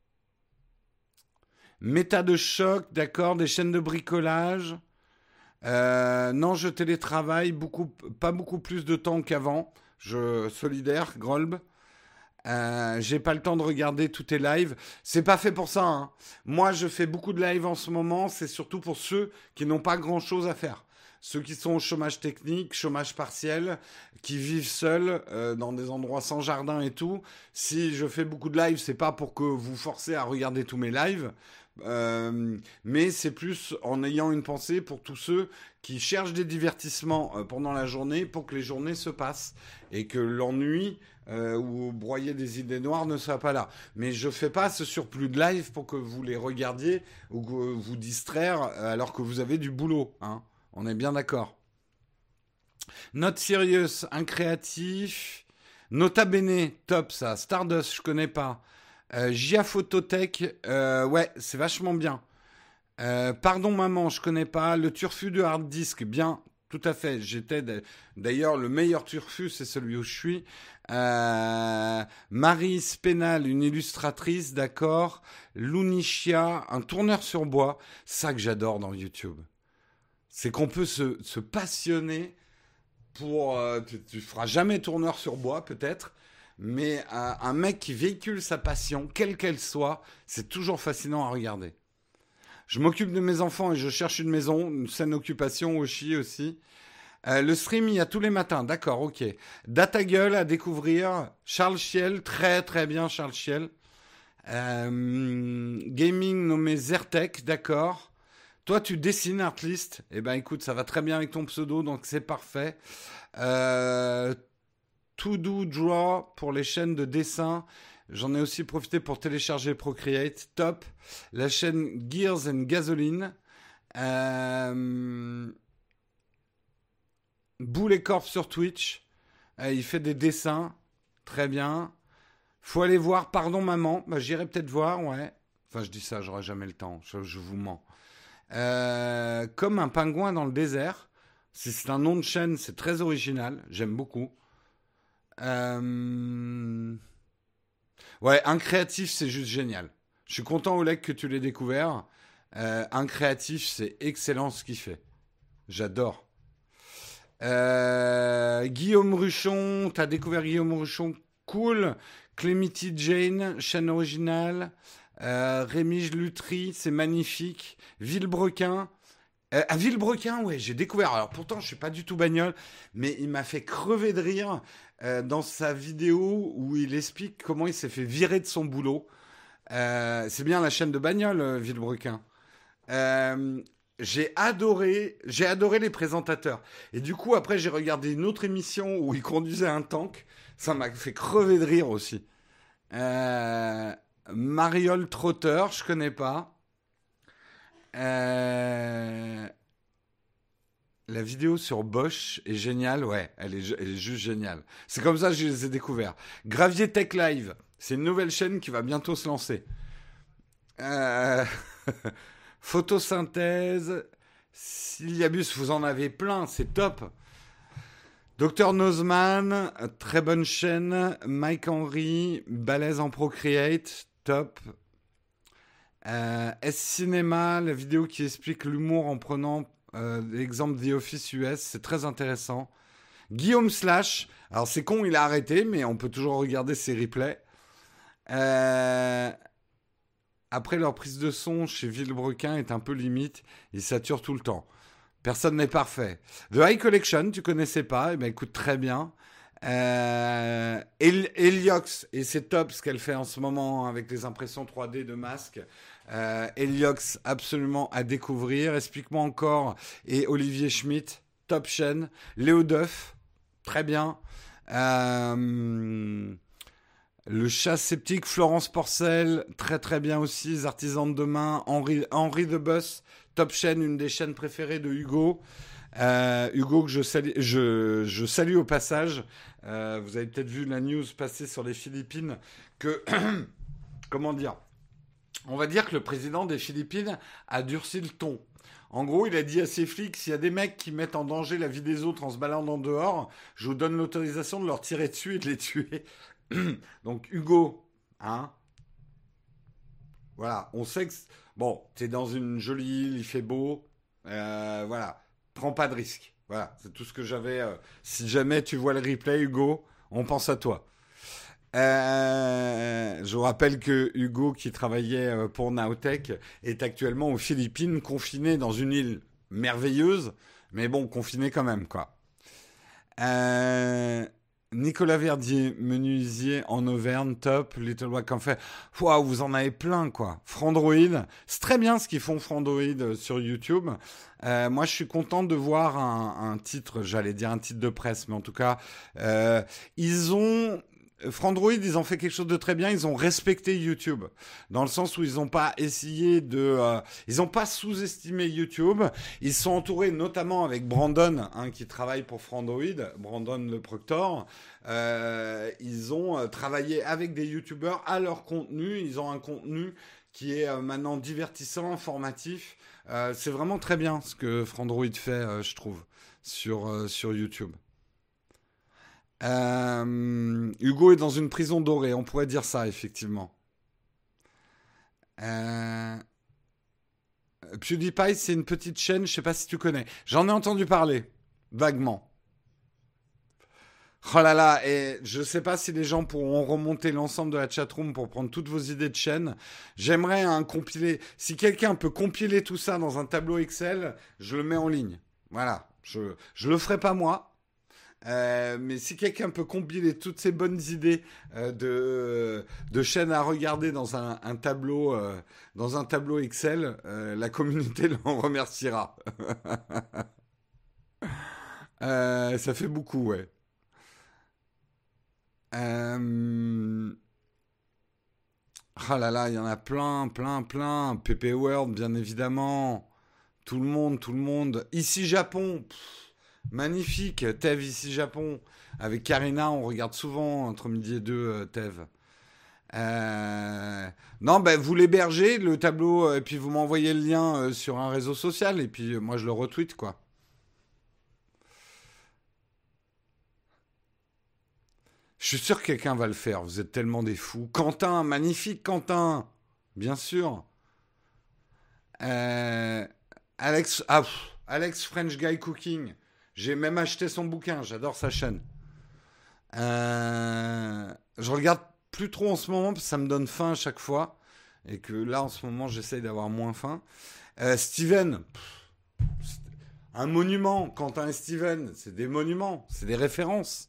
Méta de choc, d'accord, des chaînes de bricolage. Euh, non, je télétravaille beaucoup, pas beaucoup plus de temps qu'avant. Je solidaire, Grolb. Euh, j'ai pas le temps de regarder tous tes lives. C'est pas fait pour ça. Hein. Moi, je fais beaucoup de lives en ce moment. C'est surtout pour ceux qui n'ont pas grand-chose à faire. Ceux qui sont au chômage technique, chômage partiel, qui vivent seuls euh, dans des endroits sans jardin et tout. Si je fais beaucoup de lives, c'est pas pour que vous forcez à regarder tous mes lives. Euh, mais c'est plus en ayant une pensée pour tous ceux qui cherchent des divertissements euh, pendant la journée pour que les journées se passent et que l'ennui euh, ou broyer des idées noires ne soit pas là. Mais je fais pas ce surplus de live pour que vous les regardiez ou que vous distraire alors que vous avez du boulot. Hein. On est bien d'accord. Not Serious, un créatif. Nota Bene, top ça. Stardust, je connais pas. Euh, Gia Phototech, euh, ouais, c'est vachement bien. Euh, Pardon Maman, je connais pas. Le Turfu de Hard Disk, bien, tout à fait. J'étais d'ailleurs le meilleur Turfu, c'est celui où je suis. Euh, Marie Spénal, une illustratrice, d'accord. Lunichia, un tourneur sur bois. Ça que j'adore dans YouTube. C'est qu'on peut se, se passionner pour... Euh, tu, tu feras jamais tourneur sur bois, peut-être. Mais euh, un mec qui véhicule sa passion, quelle qu'elle soit, c'est toujours fascinant à regarder. Je m'occupe de mes enfants et je cherche une maison, une saine occupation aussi aussi. Euh, le stream, il y a tous les matins, d'accord, ok. Data Gueule à découvrir. Charles Chiel, très très bien Charles Chiel. Euh, gaming nommé Zertec, d'accord. Toi, tu dessines Artlist. Eh ben écoute, ça va très bien avec ton pseudo, donc c'est parfait. Euh... To Do Draw pour les chaînes de dessin. J'en ai aussi profité pour télécharger Procreate. Top. La chaîne Gears and Gasoline. Euh... Boulet Corp sur Twitch. Euh, il fait des dessins. Très bien. Faut aller voir Pardon Maman. Bah, j'irai peut-être voir, ouais. Enfin, je dis ça, j'aurai jamais le temps. Je, je vous mens. Euh... Comme un pingouin dans le désert. Si c'est un nom de chaîne, c'est très original. J'aime beaucoup. Euh... Ouais, un créatif, c'est juste génial. Je suis content, Oleg, que tu l'aies découvert. Euh, un créatif, c'est excellent ce qu'il fait. J'adore. Euh, Guillaume Ruchon, t'as découvert Guillaume Ruchon, cool. Clemity Jane, chaîne originale. Euh, Rémi Lutry, c'est magnifique. Villebrequin. Euh, à Villebrequin, ouais, j'ai découvert. Alors pourtant, je suis pas du tout bagnole, mais il m'a fait crever de rire euh, dans sa vidéo où il explique comment il s'est fait virer de son boulot. Euh, c'est bien la chaîne de bagnole, euh, Villebrequin. Euh, j'ai adoré, j'ai adoré les présentateurs. Et du coup, après, j'ai regardé une autre émission où il conduisait un tank. Ça m'a fait crever de rire aussi. Euh, Mariole Trotter, je connais pas. Euh, la vidéo sur Bosch est géniale, ouais, elle est, elle est juste géniale. C'est comme ça que je les ai découverts. Gravier Tech Live, c'est une nouvelle chaîne qui va bientôt se lancer. Euh, Photosynthèse, Syllabus, vous en avez plein, c'est top. Docteur Nozman, très bonne chaîne. Mike Henry, balèze en Procreate, top. Euh, S-Cinéma, la vidéo qui explique l'humour en prenant euh, l'exemple The Office U S, c'est très intéressant. Guillaume Slash, alors c'est con, il a arrêté, mais on peut toujours regarder ses replays. Euh, après, leur prise de son chez Villebrequin est un peu limite, ils saturent tout le temps. Personne n'est parfait. The High Collection, tu connaissais pas, eh ben écoute très bien. Euh, El- Heliox, et c'est top ce qu'elle fait en ce moment avec les impressions trois D de masques. Euh, Heliox, absolument à découvrir. Explique-moi encore. Et Olivier Schmitt, top chaîne. Léo Duff, très bien. Euh, le chat sceptique, Florence Porcel, très très bien aussi. Les artisans de demain, Henri, Henri de Boss, top chaîne, une des chaînes préférées de Hugo. Euh, Hugo, que je salue, je, je salue au passage. Euh, vous avez peut-être vu la news passer sur les Philippines que, comment dire, on va dire que le président des Philippines a durci le ton. En gros, il a dit à ses flics, s'il y a des mecs qui mettent en danger la vie des autres en se baladant dehors, je vous donne l'autorisation de leur tirer dessus et de les tuer. Donc Hugo, hein, voilà, on sait que, bon, t'es dans une jolie île, il fait beau, euh, voilà, prends pas de risque. Voilà, c'est tout ce que j'avais. euh, Si jamais tu vois le replay, Hugo, on pense à toi. Euh, je vous rappelle que Hugo, qui travaillait euh, pour Nowtech, est actuellement aux Philippines, confiné dans une île merveilleuse, mais bon, confiné quand même, quoi. Euh, Nicolas Verdier, menuisier en Auvergne, top. Little Wack en fait. Waouh, vous en avez plein, quoi. Frandroid, c'est très bien ce qu'ils font Frandroid euh, sur YouTube. Euh, moi, je suis content de voir un, un titre, j'allais dire un titre de presse, mais en tout cas, euh, ils ont Frandroid, ils ont fait quelque chose de très bien. Ils ont respecté YouTube, dans le sens où ils n'ont pas essayé de, euh, ils n'ont pas sous-estimé YouTube. Ils sont entourés, notamment avec Brandon, hein, qui travaille pour Frandroid, Brandon le Proctor. Euh, ils ont euh, travaillé avec des YouTubeurs à leur contenu. Ils ont un contenu qui est euh, maintenant divertissant, informatif. Euh, c'est vraiment très bien ce que Frandroid fait, euh, je trouve, sur euh, sur YouTube. Euh, Hugo est dans une prison dorée, on pourrait dire ça, effectivement. Euh, PewDiePie, c'est une petite chaîne, je sais pas si tu connais. J'en ai entendu parler, vaguement. Oh là là, et je sais pas si les gens pourront remonter l'ensemble de la chatroom pour prendre toutes vos idées de chaîne. J'aimerais un compilé. Si quelqu'un peut compiler tout ça dans un tableau Excel, je le mets en ligne. Voilà. Je, je le ferai pas moi. Euh, mais si quelqu'un peut compiler toutes ces bonnes idées euh, de, de chaînes à regarder dans un, un tableau, euh, dans un tableau Excel, euh, la communauté l'en remerciera. Euh, ça fait beaucoup, ouais. Euh, Ah là là, il y en a plein, plein, plein. P P World, bien évidemment. Tout le monde, tout le monde. Ici Japon, pff, magnifique. Tev Ici Japon. Avec Karina, on regarde souvent entre midi et deux euh, Tev. Euh, Non, ben vous l'hébergez, le tableau, euh, et puis vous m'envoyez le lien euh, sur un réseau social, et puis euh, moi je le retweet, quoi. Je suis sûr que quelqu'un va le faire, vous êtes tellement des fous. Quentin, magnifique Quentin, bien sûr. Euh, Alex, ah, pff, Alex French Guy Cooking. J'ai même acheté son bouquin. J'adore sa chaîne. Euh, je regarde plus trop en ce moment parce que ça me donne faim à chaque fois. Et que là, en ce moment, j'essaye d'avoir moins faim. Euh, Steven. Pff, un monument. Quentin et Steven. C'est des monuments. C'est des références.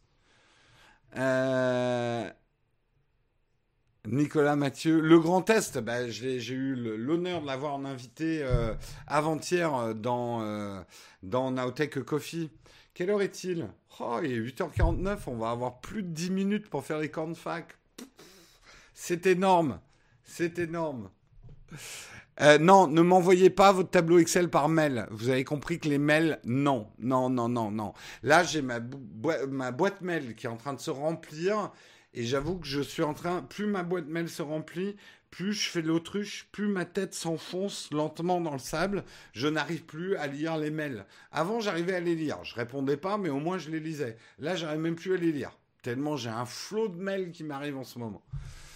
Euh, Nicolas Mathieu, le Grand Est, bah, j'ai, j'ai eu l'honneur de l'avoir en invité euh, avant-hier dans, euh, dans Nowtech Coffee. Quelle heure est-il? Oh, il est huit heures quarante-neuf, on va avoir plus de dix minutes pour faire les cornfac. C'est énorme, c'est énorme. Euh, non, ne m'envoyez pas votre tableau Excel par mail. Vous avez compris que les mails, non, non, non, non, non. Là, j'ai ma, boi- ma boîte mail qui est en train de se remplir. Et j'avoue que je suis en train, plus ma boîte mail se remplit, plus je fais de l'autruche, plus ma tête s'enfonce lentement dans le sable. Je n'arrive plus à lire les mails. Avant, j'arrivais à les lire. Je répondais pas, mais au moins je les lisais. Là, j'arrive même plus à les lire. Tellement j'ai un flot de mails qui m'arrive en ce moment.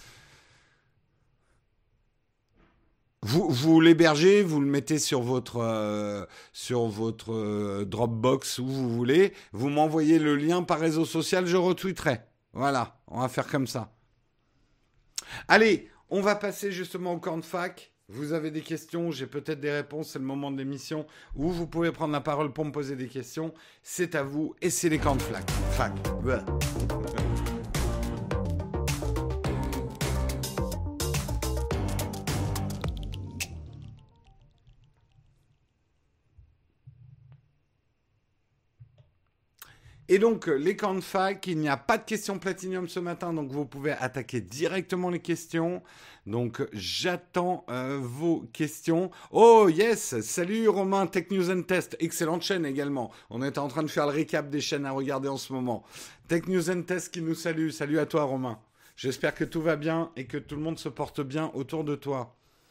Vous, vous l'hébergez, vous le mettez sur votre, euh, sur votre euh, Dropbox où vous voulez. Vous m'envoyez le lien par réseau social, je retweeterai. Voilà, on va faire comme ça. Allez, on va passer justement au camp de fac. Vous avez des questions, j'ai peut-être des réponses, c'est le moment de l'émission où vous pouvez prendre la parole pour me poser des questions. C'est à vous et c'est les camps de fac. Fac. Ouais. Et donc, les camps de fac, il n'y a pas de questions Platinium ce matin, donc vous pouvez attaquer directement les questions. Donc, j'attends euh, vos questions. Oh, yes! Salut Romain, Tech News and Test. Excellente chaîne également. On était en train de faire le récap des chaînes à regarder en ce moment. Tech News and Test qui nous salue. Salut à toi Romain. J'espère que tout va bien et que tout le monde se porte bien autour de toi.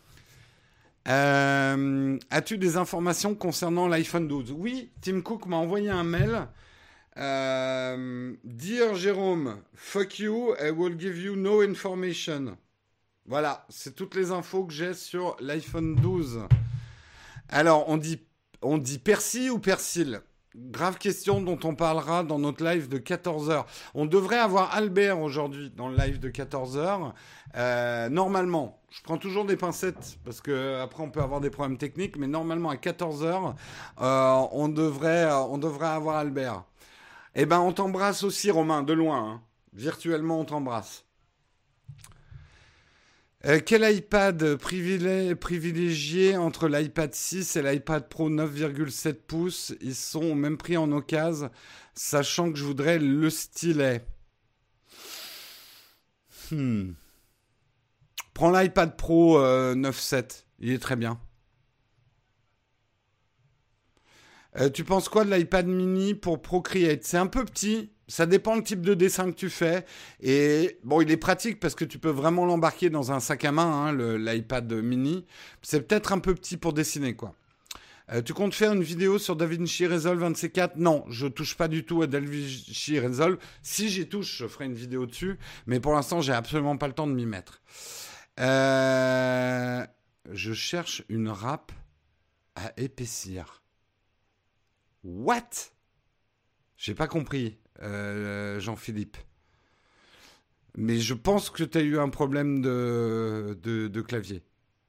Euh, as-tu des informations concernant l'iPhone douze? Oui, Tim Cook m'a envoyé un mail. Euh, Dear Jérôme, fuck you, I will give you no information. Voilà, c'est toutes les infos que j'ai sur l'iPhone douze. Alors, on dit, on dit persil ou persil? Grave question dont on parlera dans notre live de quatorze heures. On devrait avoir Albert aujourd'hui dans le live de quatorze heures. Euh, normalement, je prends toujours des pincettes parce que après on peut avoir des problèmes techniques, mais normalement à quatorze heures, euh, on devrait, on devrait avoir Albert. Eh ben, on t'embrasse aussi, Romain, de loin. Hein. Virtuellement, on t'embrasse. Euh, quel iPad privilé- privilégié entre l'iPad six et l'iPad Pro neuf virgule sept pouces? Ils sont au même prix en occasion, sachant que je voudrais le stylet. Hmm. Prends l'iPad Pro euh, neuf virgule sept. Il est très bien. Euh, tu penses quoi de l'iPad mini pour Procreate? C'est un peu petit, ça dépend le type de dessin que tu fais. Et bon, il est pratique parce que tu peux vraiment l'embarquer dans un sac à main, hein, le, l'iPad mini. C'est peut-être un peu petit pour dessiner, quoi. Euh, tu comptes faire une vidéo sur DaVinci Resolve un de ces quatre? Non, je touche pas du tout à DaVinci Resolve. Si j'y touche, je ferai une vidéo dessus. Mais pour l'instant, j'ai absolument pas le temps de m'y mettre. Euh, je cherche une râpe à épaissir. What? J'ai pas compris, euh, Jean-Philippe. Mais je pense que tu as eu un problème de, de, de clavier.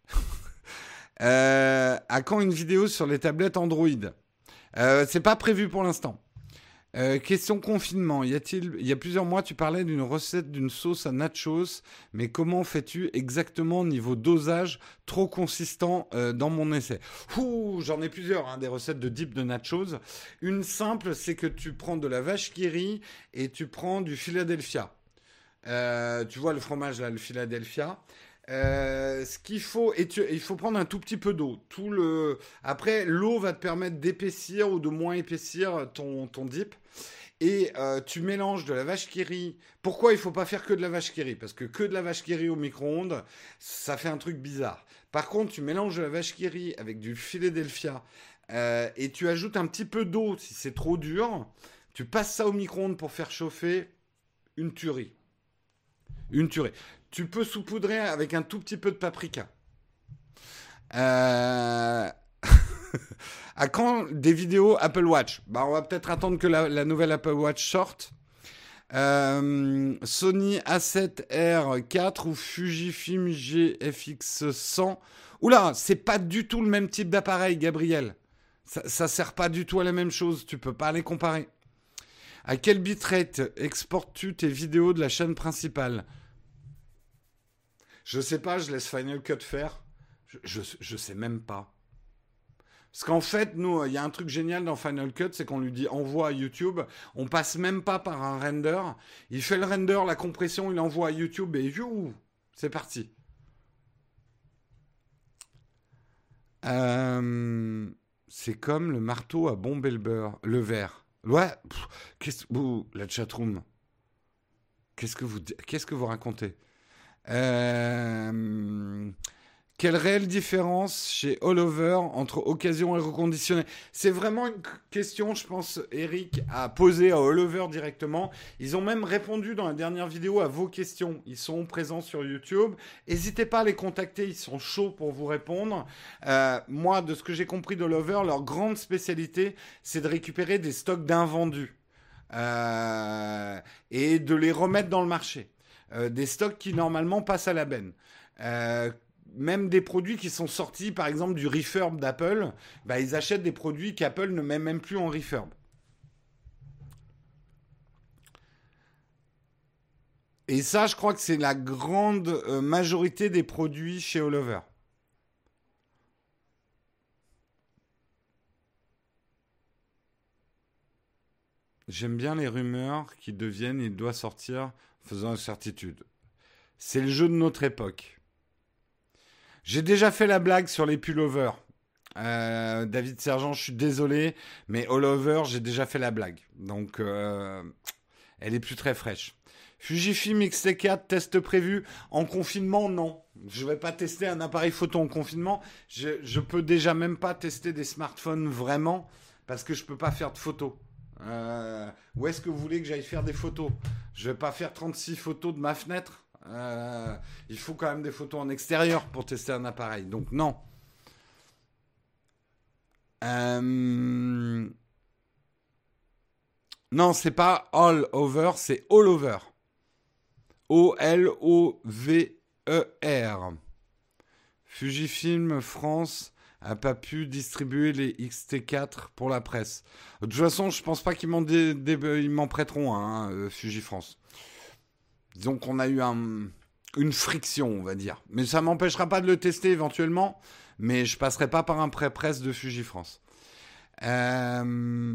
euh, à quand une vidéo sur les tablettes Android? euh, C'est pas prévu pour l'instant. Euh, question confinement. Y a-t-il, il y a plusieurs mois, tu parlais d'une recette d'une sauce à nachos, mais comment fais-tu exactement niveau dosage trop consistant euh, dans mon essai? Ouh, j'en ai plusieurs, hein, des recettes de dip de nachos. Une simple, c'est que tu prends de la vache qui rit et tu prends du Philadelphia. Euh, tu vois le fromage là, le Philadelphia. Euh, ce qu'il faut, et tu, il faut prendre un tout petit peu d'eau. Tout le, après, l'eau va te permettre d'épaissir ou de moins épaissir ton, ton dip. Et euh, tu mélanges de la vache qui rit. Pourquoi il ne faut pas faire que de la vache qui rit? Parce que que de la vache qui rit au micro-ondes, ça fait un truc bizarre. Par contre, tu mélanges de la vache qui rit avec du Philadelphia euh, et tu ajoutes un petit peu d'eau si c'est trop dur. Tu passes ça au micro-ondes pour faire chauffer. Une tuerie. Une tuerie. Tu peux saupoudrer avec un tout petit peu de paprika. Euh... À quand des vidéos Apple Watch? Bah, on va peut-être attendre que la, la nouvelle Apple Watch sorte. Euh, Sony A sept R quatre ou Fujifilm G F X cent. Oula, c'est pas du tout le même type d'appareil, Gabriel. Ça, ça sert pas du tout à la même chose. Tu peux pas les comparer. À quel bitrate exportes-tu tes vidéos de la chaîne principale? Je sais pas, je laisse Final Cut faire. Je, je, je sais même pas. Parce qu'en fait, nous, il y a un truc génial dans Final Cut, c'est qu'on lui dit envoie à YouTube. On passe même pas par un render. Il fait le render, la compression, il envoie à YouTube et you, c'est parti. Euh, c'est comme le marteau à bomber le beurre, le verre. Ouais, pff, qu'est-ce, ouh, la chatroom. Qu'est-ce que vous, qu'est-ce que vous racontez? euh, Quelle réelle différence chez All Over entre occasion et reconditionné? C'est vraiment une question, je pense, Eric a posé à All Over directement. Ils ont même répondu dans la dernière vidéo à vos questions. Ils sont présents sur YouTube. N'hésitez pas à les contacter, ils sont chauds pour vous répondre. Euh, moi, de ce que j'ai compris d'All Over, leur grande spécialité, c'est de récupérer des stocks d'invendus euh, et de les remettre dans le marché. Euh, des stocks qui normalement passent à la benne. Euh, même des produits qui sont sortis, par exemple du refurb d'Apple, bah, ils achètent des produits qu'Apple ne met même plus en refurb. Et ça, je crois que c'est la grande euh, majorité des produits chez All Over. J'aime bien les rumeurs qui deviennent il doit sortir faisant incertitude. C'est le jeu de notre époque. J'ai déjà fait la blague sur les pullovers. Euh, David Sergent, je suis désolé, mais all over, j'ai déjà fait la blague. Donc, euh, elle est plus très fraîche. Fujifilm X T quatre, test prévu. En confinement, non. Je ne vais pas tester un appareil photo en confinement. Je, je peux déjà même pas tester des smartphones vraiment parce que je ne peux pas faire de photos. Euh, où est-ce que vous voulez que j'aille faire des photos? Je ne vais pas faire trente-six photos de ma fenêtre. Euh, il faut quand même des photos en extérieur pour tester un appareil. Donc non. Euh... Non, c'est pas all over, c'est all over. O L O V E R. Fujifilm France a pas pu distribuer les X T quatre pour la presse. De toute façon, je pense pas qu'ils m'en, dé- dé- ils m'en prêteront un, hein, Fujifrance. Disons qu'on a eu un, une friction, on va dire. Mais ça m'empêchera pas de le tester éventuellement, mais je passerai pas par un pré-presse de Fujifrance. Euh...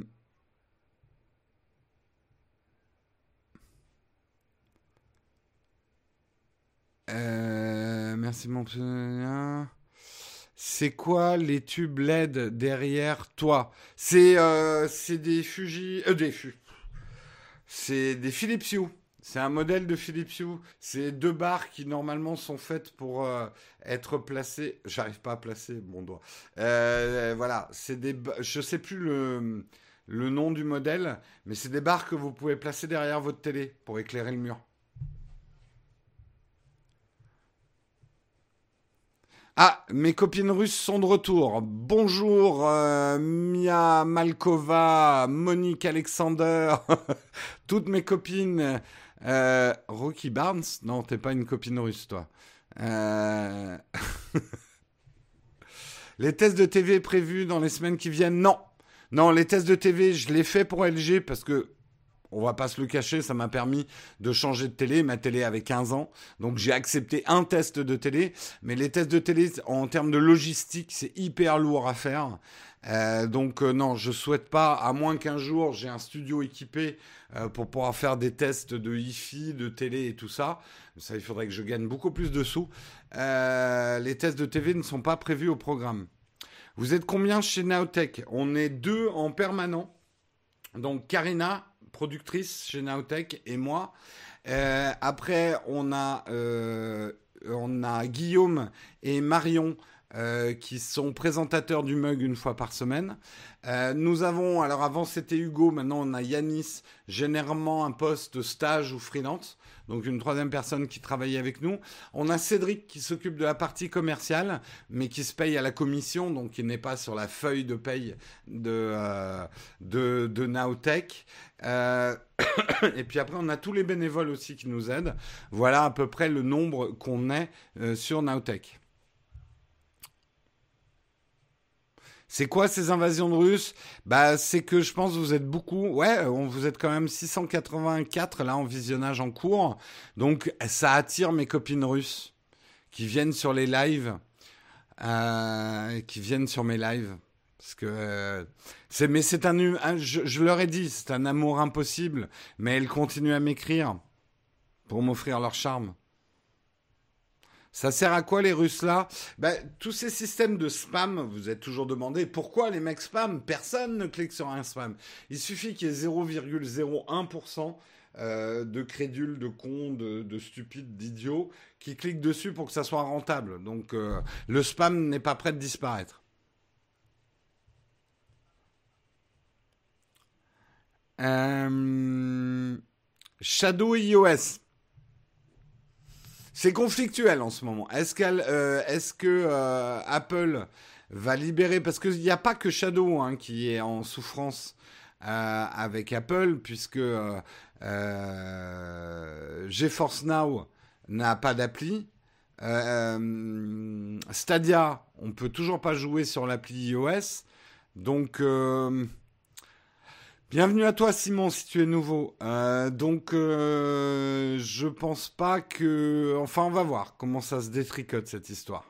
Euh... Merci mon petit... C'est quoi les tubes L E D derrière toi? C'est euh, c'est des Fuji... Euh, des Fuji... C'est des Philips Hue. C'est un modèle de Philips Hue. C'est deux barres qui normalement sont faites pour euh, être placées. J'arrive pas à placer mon doigt. Euh, voilà, c'est des. Je sais plus le le nom du modèle, mais c'est des barres que vous pouvez placer derrière votre télé pour éclairer le mur. Ah, mes copines russes sont de retour. Bonjour, euh, Mia Malkova, Monique Alexander, toutes mes copines. Euh, Rocky Barnes? Non, t'es pas une copine russe, toi. Euh... Les tests de T V prévus dans les semaines qui viennent? Non. Non, les tests de T V, je les fais pour L G parce que on va pas se le cacher, ça m'a permis de changer de télé. Ma télé avait quinze ans, donc j'ai accepté un test de télé. Mais les tests de télé, en termes de logistique, c'est hyper lourd à faire. Euh, donc euh, non, je souhaite pas, à moins qu'un jour j'ai un studio équipé euh, pour pouvoir faire des tests de hi-fi, de télé et tout ça. Ça, il faudrait que je gagne beaucoup plus de sous. Euh, les tests de T V ne sont pas prévus au programme. Vous êtes combien chez Nowtech? On est deux en permanent. Donc Karina, productrice chez Nowtech, et moi. Euh, après, on a, euh, on a Guillaume et Marion euh, qui sont présentateurs du mug une fois par semaine. Euh, nous avons, alors avant c'était Hugo, maintenant on a Yanis, généralement un poste stage ou freelance, donc une troisième personne qui travaille avec nous. On a Cédric qui s'occupe de la partie commerciale, mais qui se paye à la commission, donc qui n'est pas sur la feuille de paye de, euh, de, de Nowtech. Euh, et puis après, on a tous les bénévoles aussi qui nous aident. Voilà à peu près le nombre qu'on est euh, sur Nowtech. C'est quoi ces invasions de Russes? Bah, c'est que je pense que vous êtes beaucoup. Ouais, on, vous êtes quand même six cent quatre-vingt-quatre là en visionnage en cours. Donc, ça attire mes copines russes qui viennent sur les lives, euh, qui viennent sur mes lives. Parce que euh, c'est, mais c'est un, un je, je leur ai dit, c'est un amour impossible. Mais elles continuent à m'écrire pour m'offrir leur charme. Ça sert à quoi les Russes là? Ben, tous ces systèmes de spam, vous êtes toujours demandé pourquoi les mecs spam? Personne ne clique sur un spam. Il suffit qu'il y ait zéro virgule zéro un pour cent euh, de crédules, de cons, de, de stupides, d'idiots qui cliquent dessus pour que ça soit rentable. Donc euh, le spam n'est pas prêt de disparaître. Euh... Shadow iOS. C'est conflictuel en ce moment. Est-ce, qu'elle, euh, est-ce que euh, Apple va libérer... Parce qu'il n'y a pas que Shadow hein, qui est en souffrance euh, avec Apple, puisque euh, euh, GeForce Now n'a pas d'appli. Euh, Stadia, on ne peut toujours pas jouer sur l'appli iOS. Donc... Euh, Bienvenue à toi Simon si tu es nouveau. Euh, donc euh, je pense pas que... Enfin on va voir comment ça se détricote cette histoire.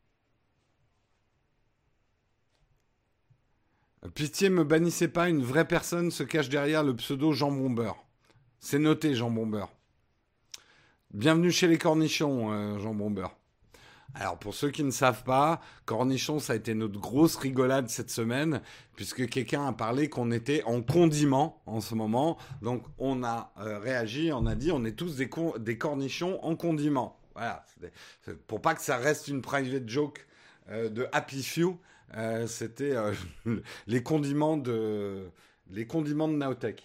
Pitié me bannissez pas, une vraie personne se cache derrière le pseudo Jean Bombeur. C'est noté Jean Bombeur. Bienvenue chez les cornichons euh, Jean Bombeur. Alors pour ceux qui ne savent pas, Cornichon, ça a été notre grosse rigolade cette semaine, puisque quelqu'un a parlé qu'on était en condiment en ce moment. Donc on a euh, réagi, on a dit on est tous des, con- des cornichons en condiment. Voilà, c'est, c'est, pour pas que ça reste une private joke euh, de Happy Few, euh, c'était euh, les condiments de les condiments de Nowtech.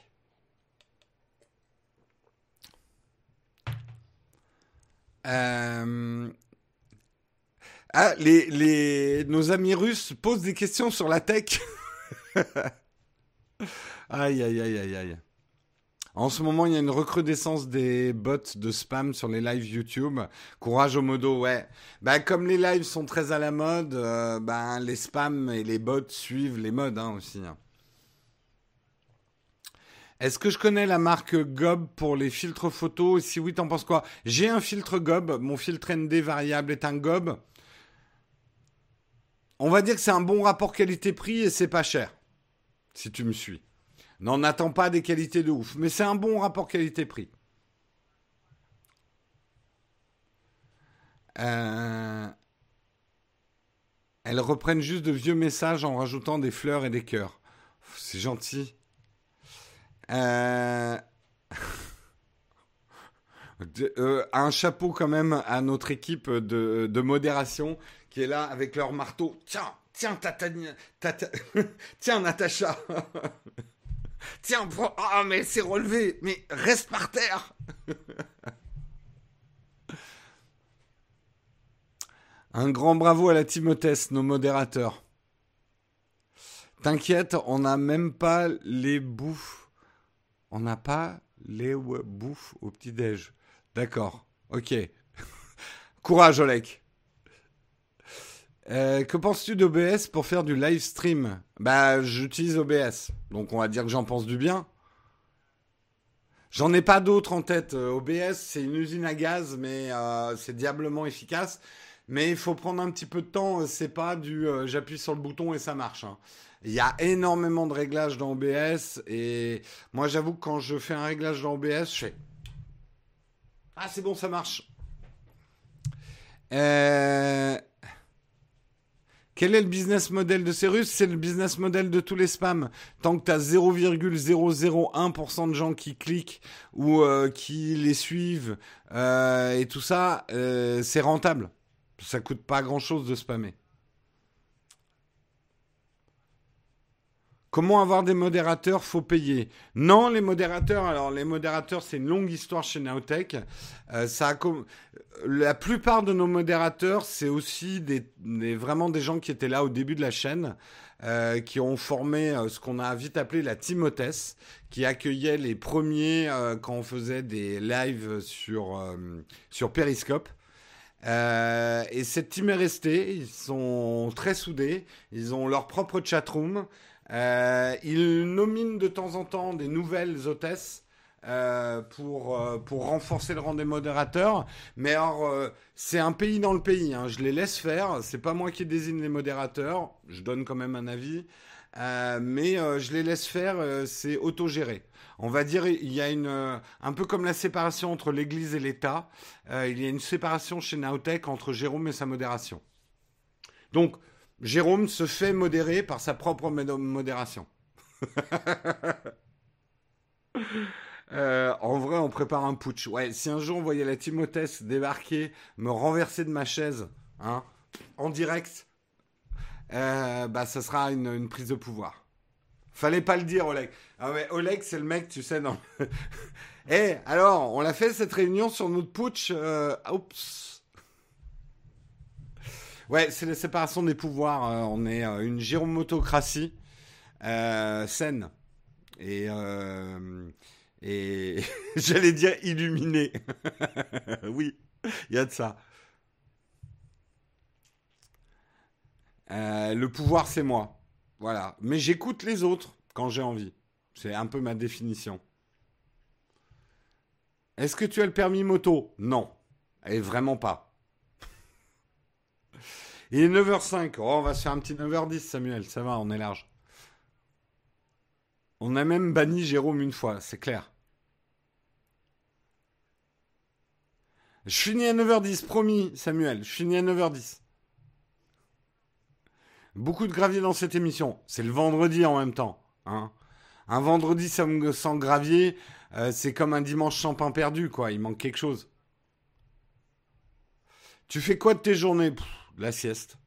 Euh, Ah, les, les, nos amis russes posent des questions sur la tech. Aïe, aïe, aïe, aïe, aïe. En ce moment, il y a une recrudescence des bots de spam sur les lives YouTube. Courage au modo, ouais. Bah, comme les lives sont très à la mode, euh, bah, les spams et les bots suivent les modes hein, aussi. Hein. Est-ce que je connais la marque Gob pour les filtres photos? Si oui, t'en penses quoi? J'ai un filtre Gob. Mon filtre N D variable est un Gob. On va dire que c'est un bon rapport qualité-prix et c'est pas cher, si tu me suis. N'en attends pas des qualités de ouf, mais c'est un bon rapport qualité-prix. Euh... Elles reprennent juste de vieux messages en rajoutant des fleurs et des cœurs. C'est gentil. Euh... de, euh, un chapeau quand même à notre équipe de, de modération qui est là avec leur marteau. Tiens, tiens, tata, tata, tiens, Natacha. Tiens, ah, oh, mais c'est relevé. Mais reste par terre. Un grand bravo à la Timothée, nos modérateurs. T'inquiète, on n'a même pas les bouffes. On n'a pas les bouffes au petit-déj. D'accord, ok. Courage, Olek. Euh, que penses-tu d'O B S pour faire du live stream? Bah, j'utilise O B S, donc on va dire que j'en pense du bien. J'en ai pas d'autres en tête. O B S, c'est une usine à gaz, mais euh, c'est diablement efficace. Mais il faut prendre un petit peu de temps. C'est pas du euh, j'appuie sur le bouton et ça marche. Hein. Il y a énormément de réglages dans O B S. Et moi, j'avoue que quand je fais un réglage dans O B S, je fais ah, c'est bon, ça marche. Euh... Quel est le business model de ces Russes? C'est le business model de tous les spams. Tant que tu as zéro virgule zéro zéro un pour cent de gens qui cliquent ou euh, qui les suivent euh, et tout ça, euh, c'est rentable. Ça coûte pas grand-chose de spammer. Comment avoir des modérateurs? Faut payer. Non, les modérateurs, alors les modérateurs, c'est une longue histoire chez Nowtech. Euh, ça a com- La plupart de nos modérateurs, c'est aussi des, des- vraiment des gens qui étaient là au début de la chaîne, euh, qui ont formé euh, ce qu'on a vite appelé la Team Hôtesse, qui accueillait les premiers euh, quand on faisait des lives sur, euh, sur Periscope. Euh, et cette team est restée, ils sont très soudés, ils ont leur propre chatroom, euh, ils nominent de temps en temps des nouvelles hôtesses euh, pour, euh, pour renforcer le rang des modérateurs. Mais alors, euh, c'est un pays dans le pays, hein, je les laisse faire, c'est pas moi qui désigne les modérateurs, je donne quand même un avis, euh, mais euh, je les laisse faire, euh, c'est autogéré. On va dire, il y a une, euh, un peu comme la séparation entre l'Église et l'État, euh, il y a une séparation chez Nowtech entre Jérôme et sa modération. Donc, Jérôme se fait modérer par sa propre modération. Euh, en vrai, on prépare un putsch. Ouais, si un jour on voyait la Timothée débarquer, me renverser de ma chaise, hein, en direct, euh, bah, ça sera une, une prise de pouvoir. Fallait pas le dire, Oleg. Ah ouais, Oleg, c'est le mec, tu sais, non. Eh, alors, on l'a fait cette réunion sur notre putsch. Euh, oups. Ouais, c'est la séparation des pouvoirs. euh, on est euh, une géromotocratie euh, saine. Et, euh, et j'allais dire illuminée. Oui, il y a de ça. Euh, le pouvoir, c'est moi. Voilà. Mais j'écoute les autres quand j'ai envie. C'est un peu ma définition. Est-ce que tu as le permis moto? Non. Et vraiment pas. Il est neuf heures cinq. Oh, on va se faire un petit neuf heures dix, Samuel. Ça va, on est large. On a même banni Jérôme une fois, c'est clair. Je finis à neuf heures dix, promis, Samuel. Je finis à neuf heures dix. Beaucoup de gravier dans cette émission. C'est le vendredi en même temps. Hein. Un vendredi sans, sans gravier, euh, c'est comme un dimanche sans pain perdu, quoi. Il manque quelque chose. Tu fais quoi de tes journées? Pff, la sieste.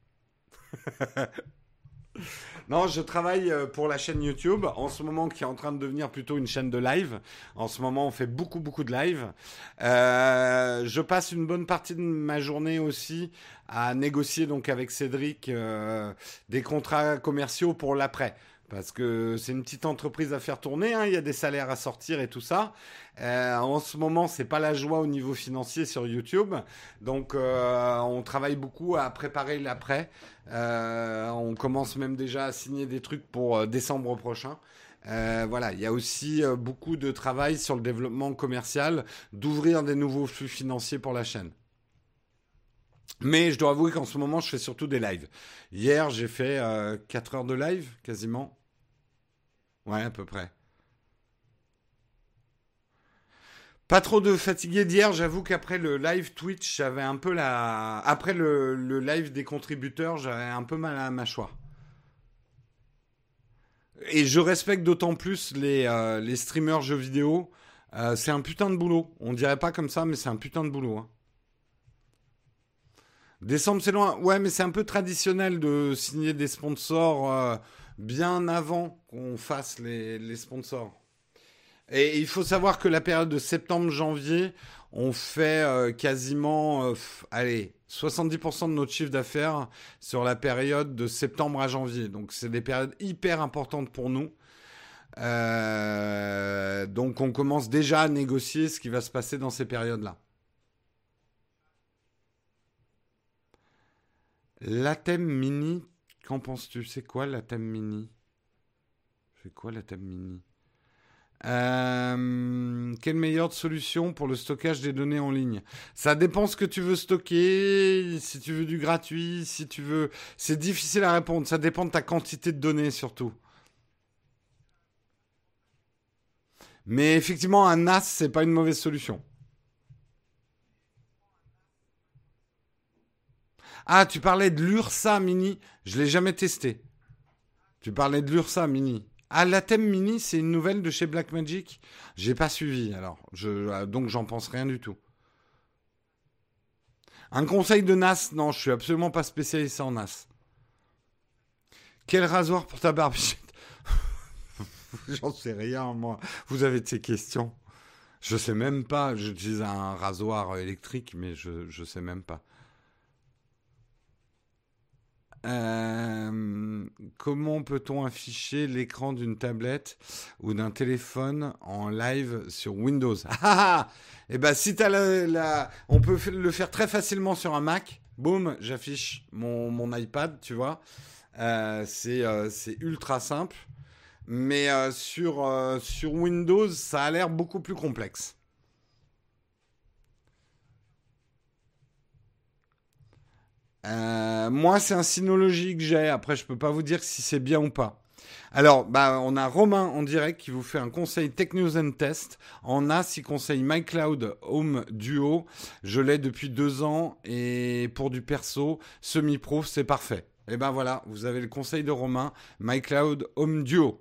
Non, je travaille euh, pour la chaîne YouTube, en ce moment qui est en train de devenir plutôt une chaîne de live. En ce moment, on fait beaucoup, beaucoup de live. Euh, je passe une bonne partie de ma journée aussi à négocier donc avec Cédric euh, des contrats commerciaux pour l'après. Parce que c'est une petite entreprise à faire tourner, hein, il y a des salaires à sortir et tout ça. Euh, en ce moment, c'est pas la joie au niveau financier sur YouTube, donc euh, on travaille beaucoup à préparer l'après. Euh, on commence même déjà à signer des trucs pour euh, décembre prochain. Euh, voilà, il y a aussi euh, beaucoup de travail sur le développement commercial, d'ouvrir des nouveaux flux financiers pour la chaîne. Mais je dois avouer qu'en ce moment, je fais surtout des lives. Hier, j'ai fait euh, quatre heures de live, quasiment. Ouais, à peu près. Pas trop de fatigué d'hier, j'avoue qu'après le live Twitch, j'avais un peu la... Après le, le live des contributeurs, j'avais un peu mal à la mâchoire. Et je respecte d'autant plus les, euh, les streamers jeux vidéo. Euh, c'est un putain de boulot. On dirait pas comme ça, mais c'est un putain de boulot. Hein. Décembre, c'est loin. Ouais, mais c'est un peu traditionnel de signer des sponsors euh, bien avant qu'on fasse les, les sponsors. Et il faut savoir que la période de septembre-janvier, on fait euh, quasiment, euh, f- allez, soixante-dix pour cent de notre chiffre d'affaires sur la période de septembre à janvier. Donc c'est des périodes hyper importantes pour nous. Euh, donc on commence déjà à négocier ce qui va se passer dans ces périodes-là. La thème mini, qu'en penses-tu? C'est quoi la thème mini? C'est quoi la thème mini? Euh, quelle meilleure solution pour le stockage des données en ligne? Ça dépend ce que tu veux stocker, si tu veux du gratuit, si tu veux... C'est difficile à répondre, ça dépend de ta quantité de données surtout. Mais effectivement, un NAS, c'est pas une mauvaise solution. Ah, tu parlais de l'Ursa Mini, je l'ai jamais testé. Tu parlais de l'Ursa Mini. Ah, la thème Mini, c'est une nouvelle de chez Blackmagic. J'ai pas suivi, alors. Je, euh, donc, j'en pense rien du tout. Un conseil de NAS? Non, je suis absolument pas spécialiste en NAS. Quel rasoir pour ta barbichette? J'en sais rien, moi. Vous avez de ces questions? Je sais même pas. J'utilise un rasoir électrique, mais je, je sais même pas. Euh, comment peut-on afficher l'écran d'une tablette ou d'un téléphone en live sur Windows? Ah ah ah. Eh ben, si t'as la, la- on peut f- le faire très facilement sur un Mac. Boum, j'affiche mon, mon iPad, tu vois. Euh, c'est euh, c'est ultra simple. Mais euh, sur, euh, sur Windows, ça a l'air beaucoup plus complexe. Euh, moi, c'est un Synology que j'ai. Après, je peux pas vous dire si c'est bien ou pas. Alors, bah, on a Romain en direct qui vous fait un conseil Tech News and Test. En as, il conseille MyCloud Home Duo. Je l'ai depuis deux ans et pour du perso, semi-pro, c'est parfait. Et ben voilà, vous avez le conseil de Romain, MyCloud Home Duo.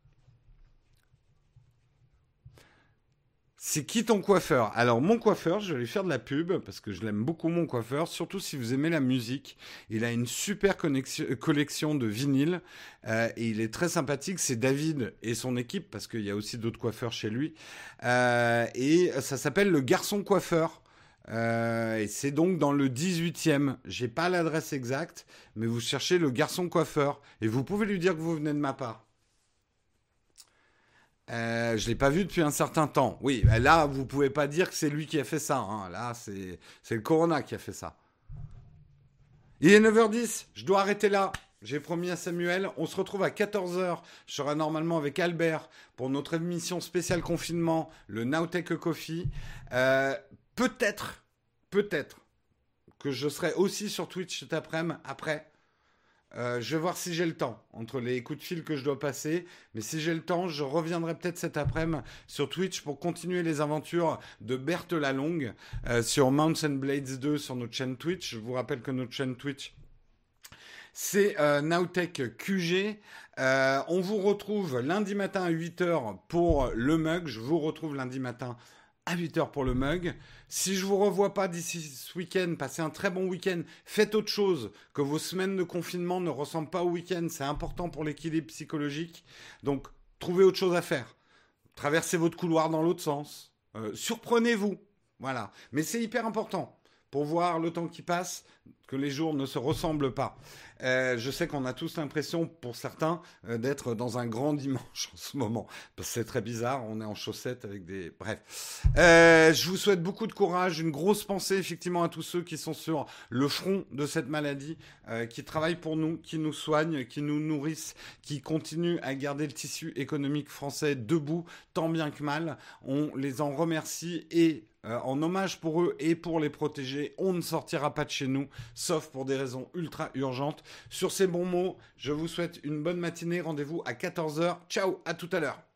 C'est qui ton coiffeur? Alors, mon coiffeur, je vais lui faire de la pub parce que je l'aime beaucoup, mon coiffeur, surtout si vous aimez la musique. Il a une super connexion- euh, collection de vinyles euh, et il est très sympathique. C'est David et son équipe parce qu'il y a aussi d'autres coiffeurs chez lui. Euh, et ça s'appelle le Garçon Coiffeur. Euh, et c'est donc dans le dix-huitième. J'ai pas l'adresse exacte, mais vous cherchez le Garçon Coiffeur et vous pouvez lui dire que vous venez de ma part. Euh, je l'ai pas vu depuis un certain temps. Oui, bah là, vous pouvez pas dire que c'est lui qui a fait ça, hein. Là, c'est c'est le Corona qui a fait ça. Il est neuf heures dix, je dois arrêter là. J'ai promis à Samuel, on se retrouve à quatorze heures. Je serai normalement avec Albert pour notre émission spéciale confinement, le Nowtech Coffee. Euh, peut-être, peut-être que je serai aussi sur Twitch cet après-midi après. Euh, je vais voir si j'ai le temps, entre les coups de fil que je dois passer. Mais si j'ai le temps, je reviendrai peut-être cet après-midi sur Twitch pour continuer les aventures de Berthe Lalonde euh, sur Mountain Blades deux sur notre chaîne Twitch. Je vous rappelle que notre chaîne Twitch, c'est euh, Nowtech Q G. Euh, on vous retrouve lundi matin à huit heures pour le mug. Je vous retrouve lundi matin à huit heures pour le mug. Si je vous revois pas d'ici ce week-end, passez un très bon week-end. Faites autre chose, que vos semaines de confinement ne ressemblent pas au week-end. C'est important pour l'équilibre psychologique. Donc, trouvez autre chose à faire. Traversez votre couloir dans l'autre sens. Euh, surprenez-vous. Voilà. Mais c'est hyper important pour voir le temps qui passe, que les jours ne se ressemblent pas. Euh, je sais qu'on a tous l'impression, pour certains, euh, d'être dans un grand dimanche en ce moment. Parce que c'est très bizarre, on est en chaussettes avec des... Bref. Euh, je vous souhaite beaucoup de courage, une grosse pensée effectivement à tous ceux qui sont sur le front de cette maladie, euh, qui travaillent pour nous, qui nous soignent, qui nous nourrissent, qui continuent à garder le tissu économique français debout, tant bien que mal. On les en remercie et... Euh, en hommage pour eux et pour les protéger, on ne sortira pas de chez nous, sauf pour des raisons ultra urgentes. Sur ces bons mots, je vous souhaite une bonne matinée. Rendez-vous à quatorze heures. Ciao, à tout à l'heure.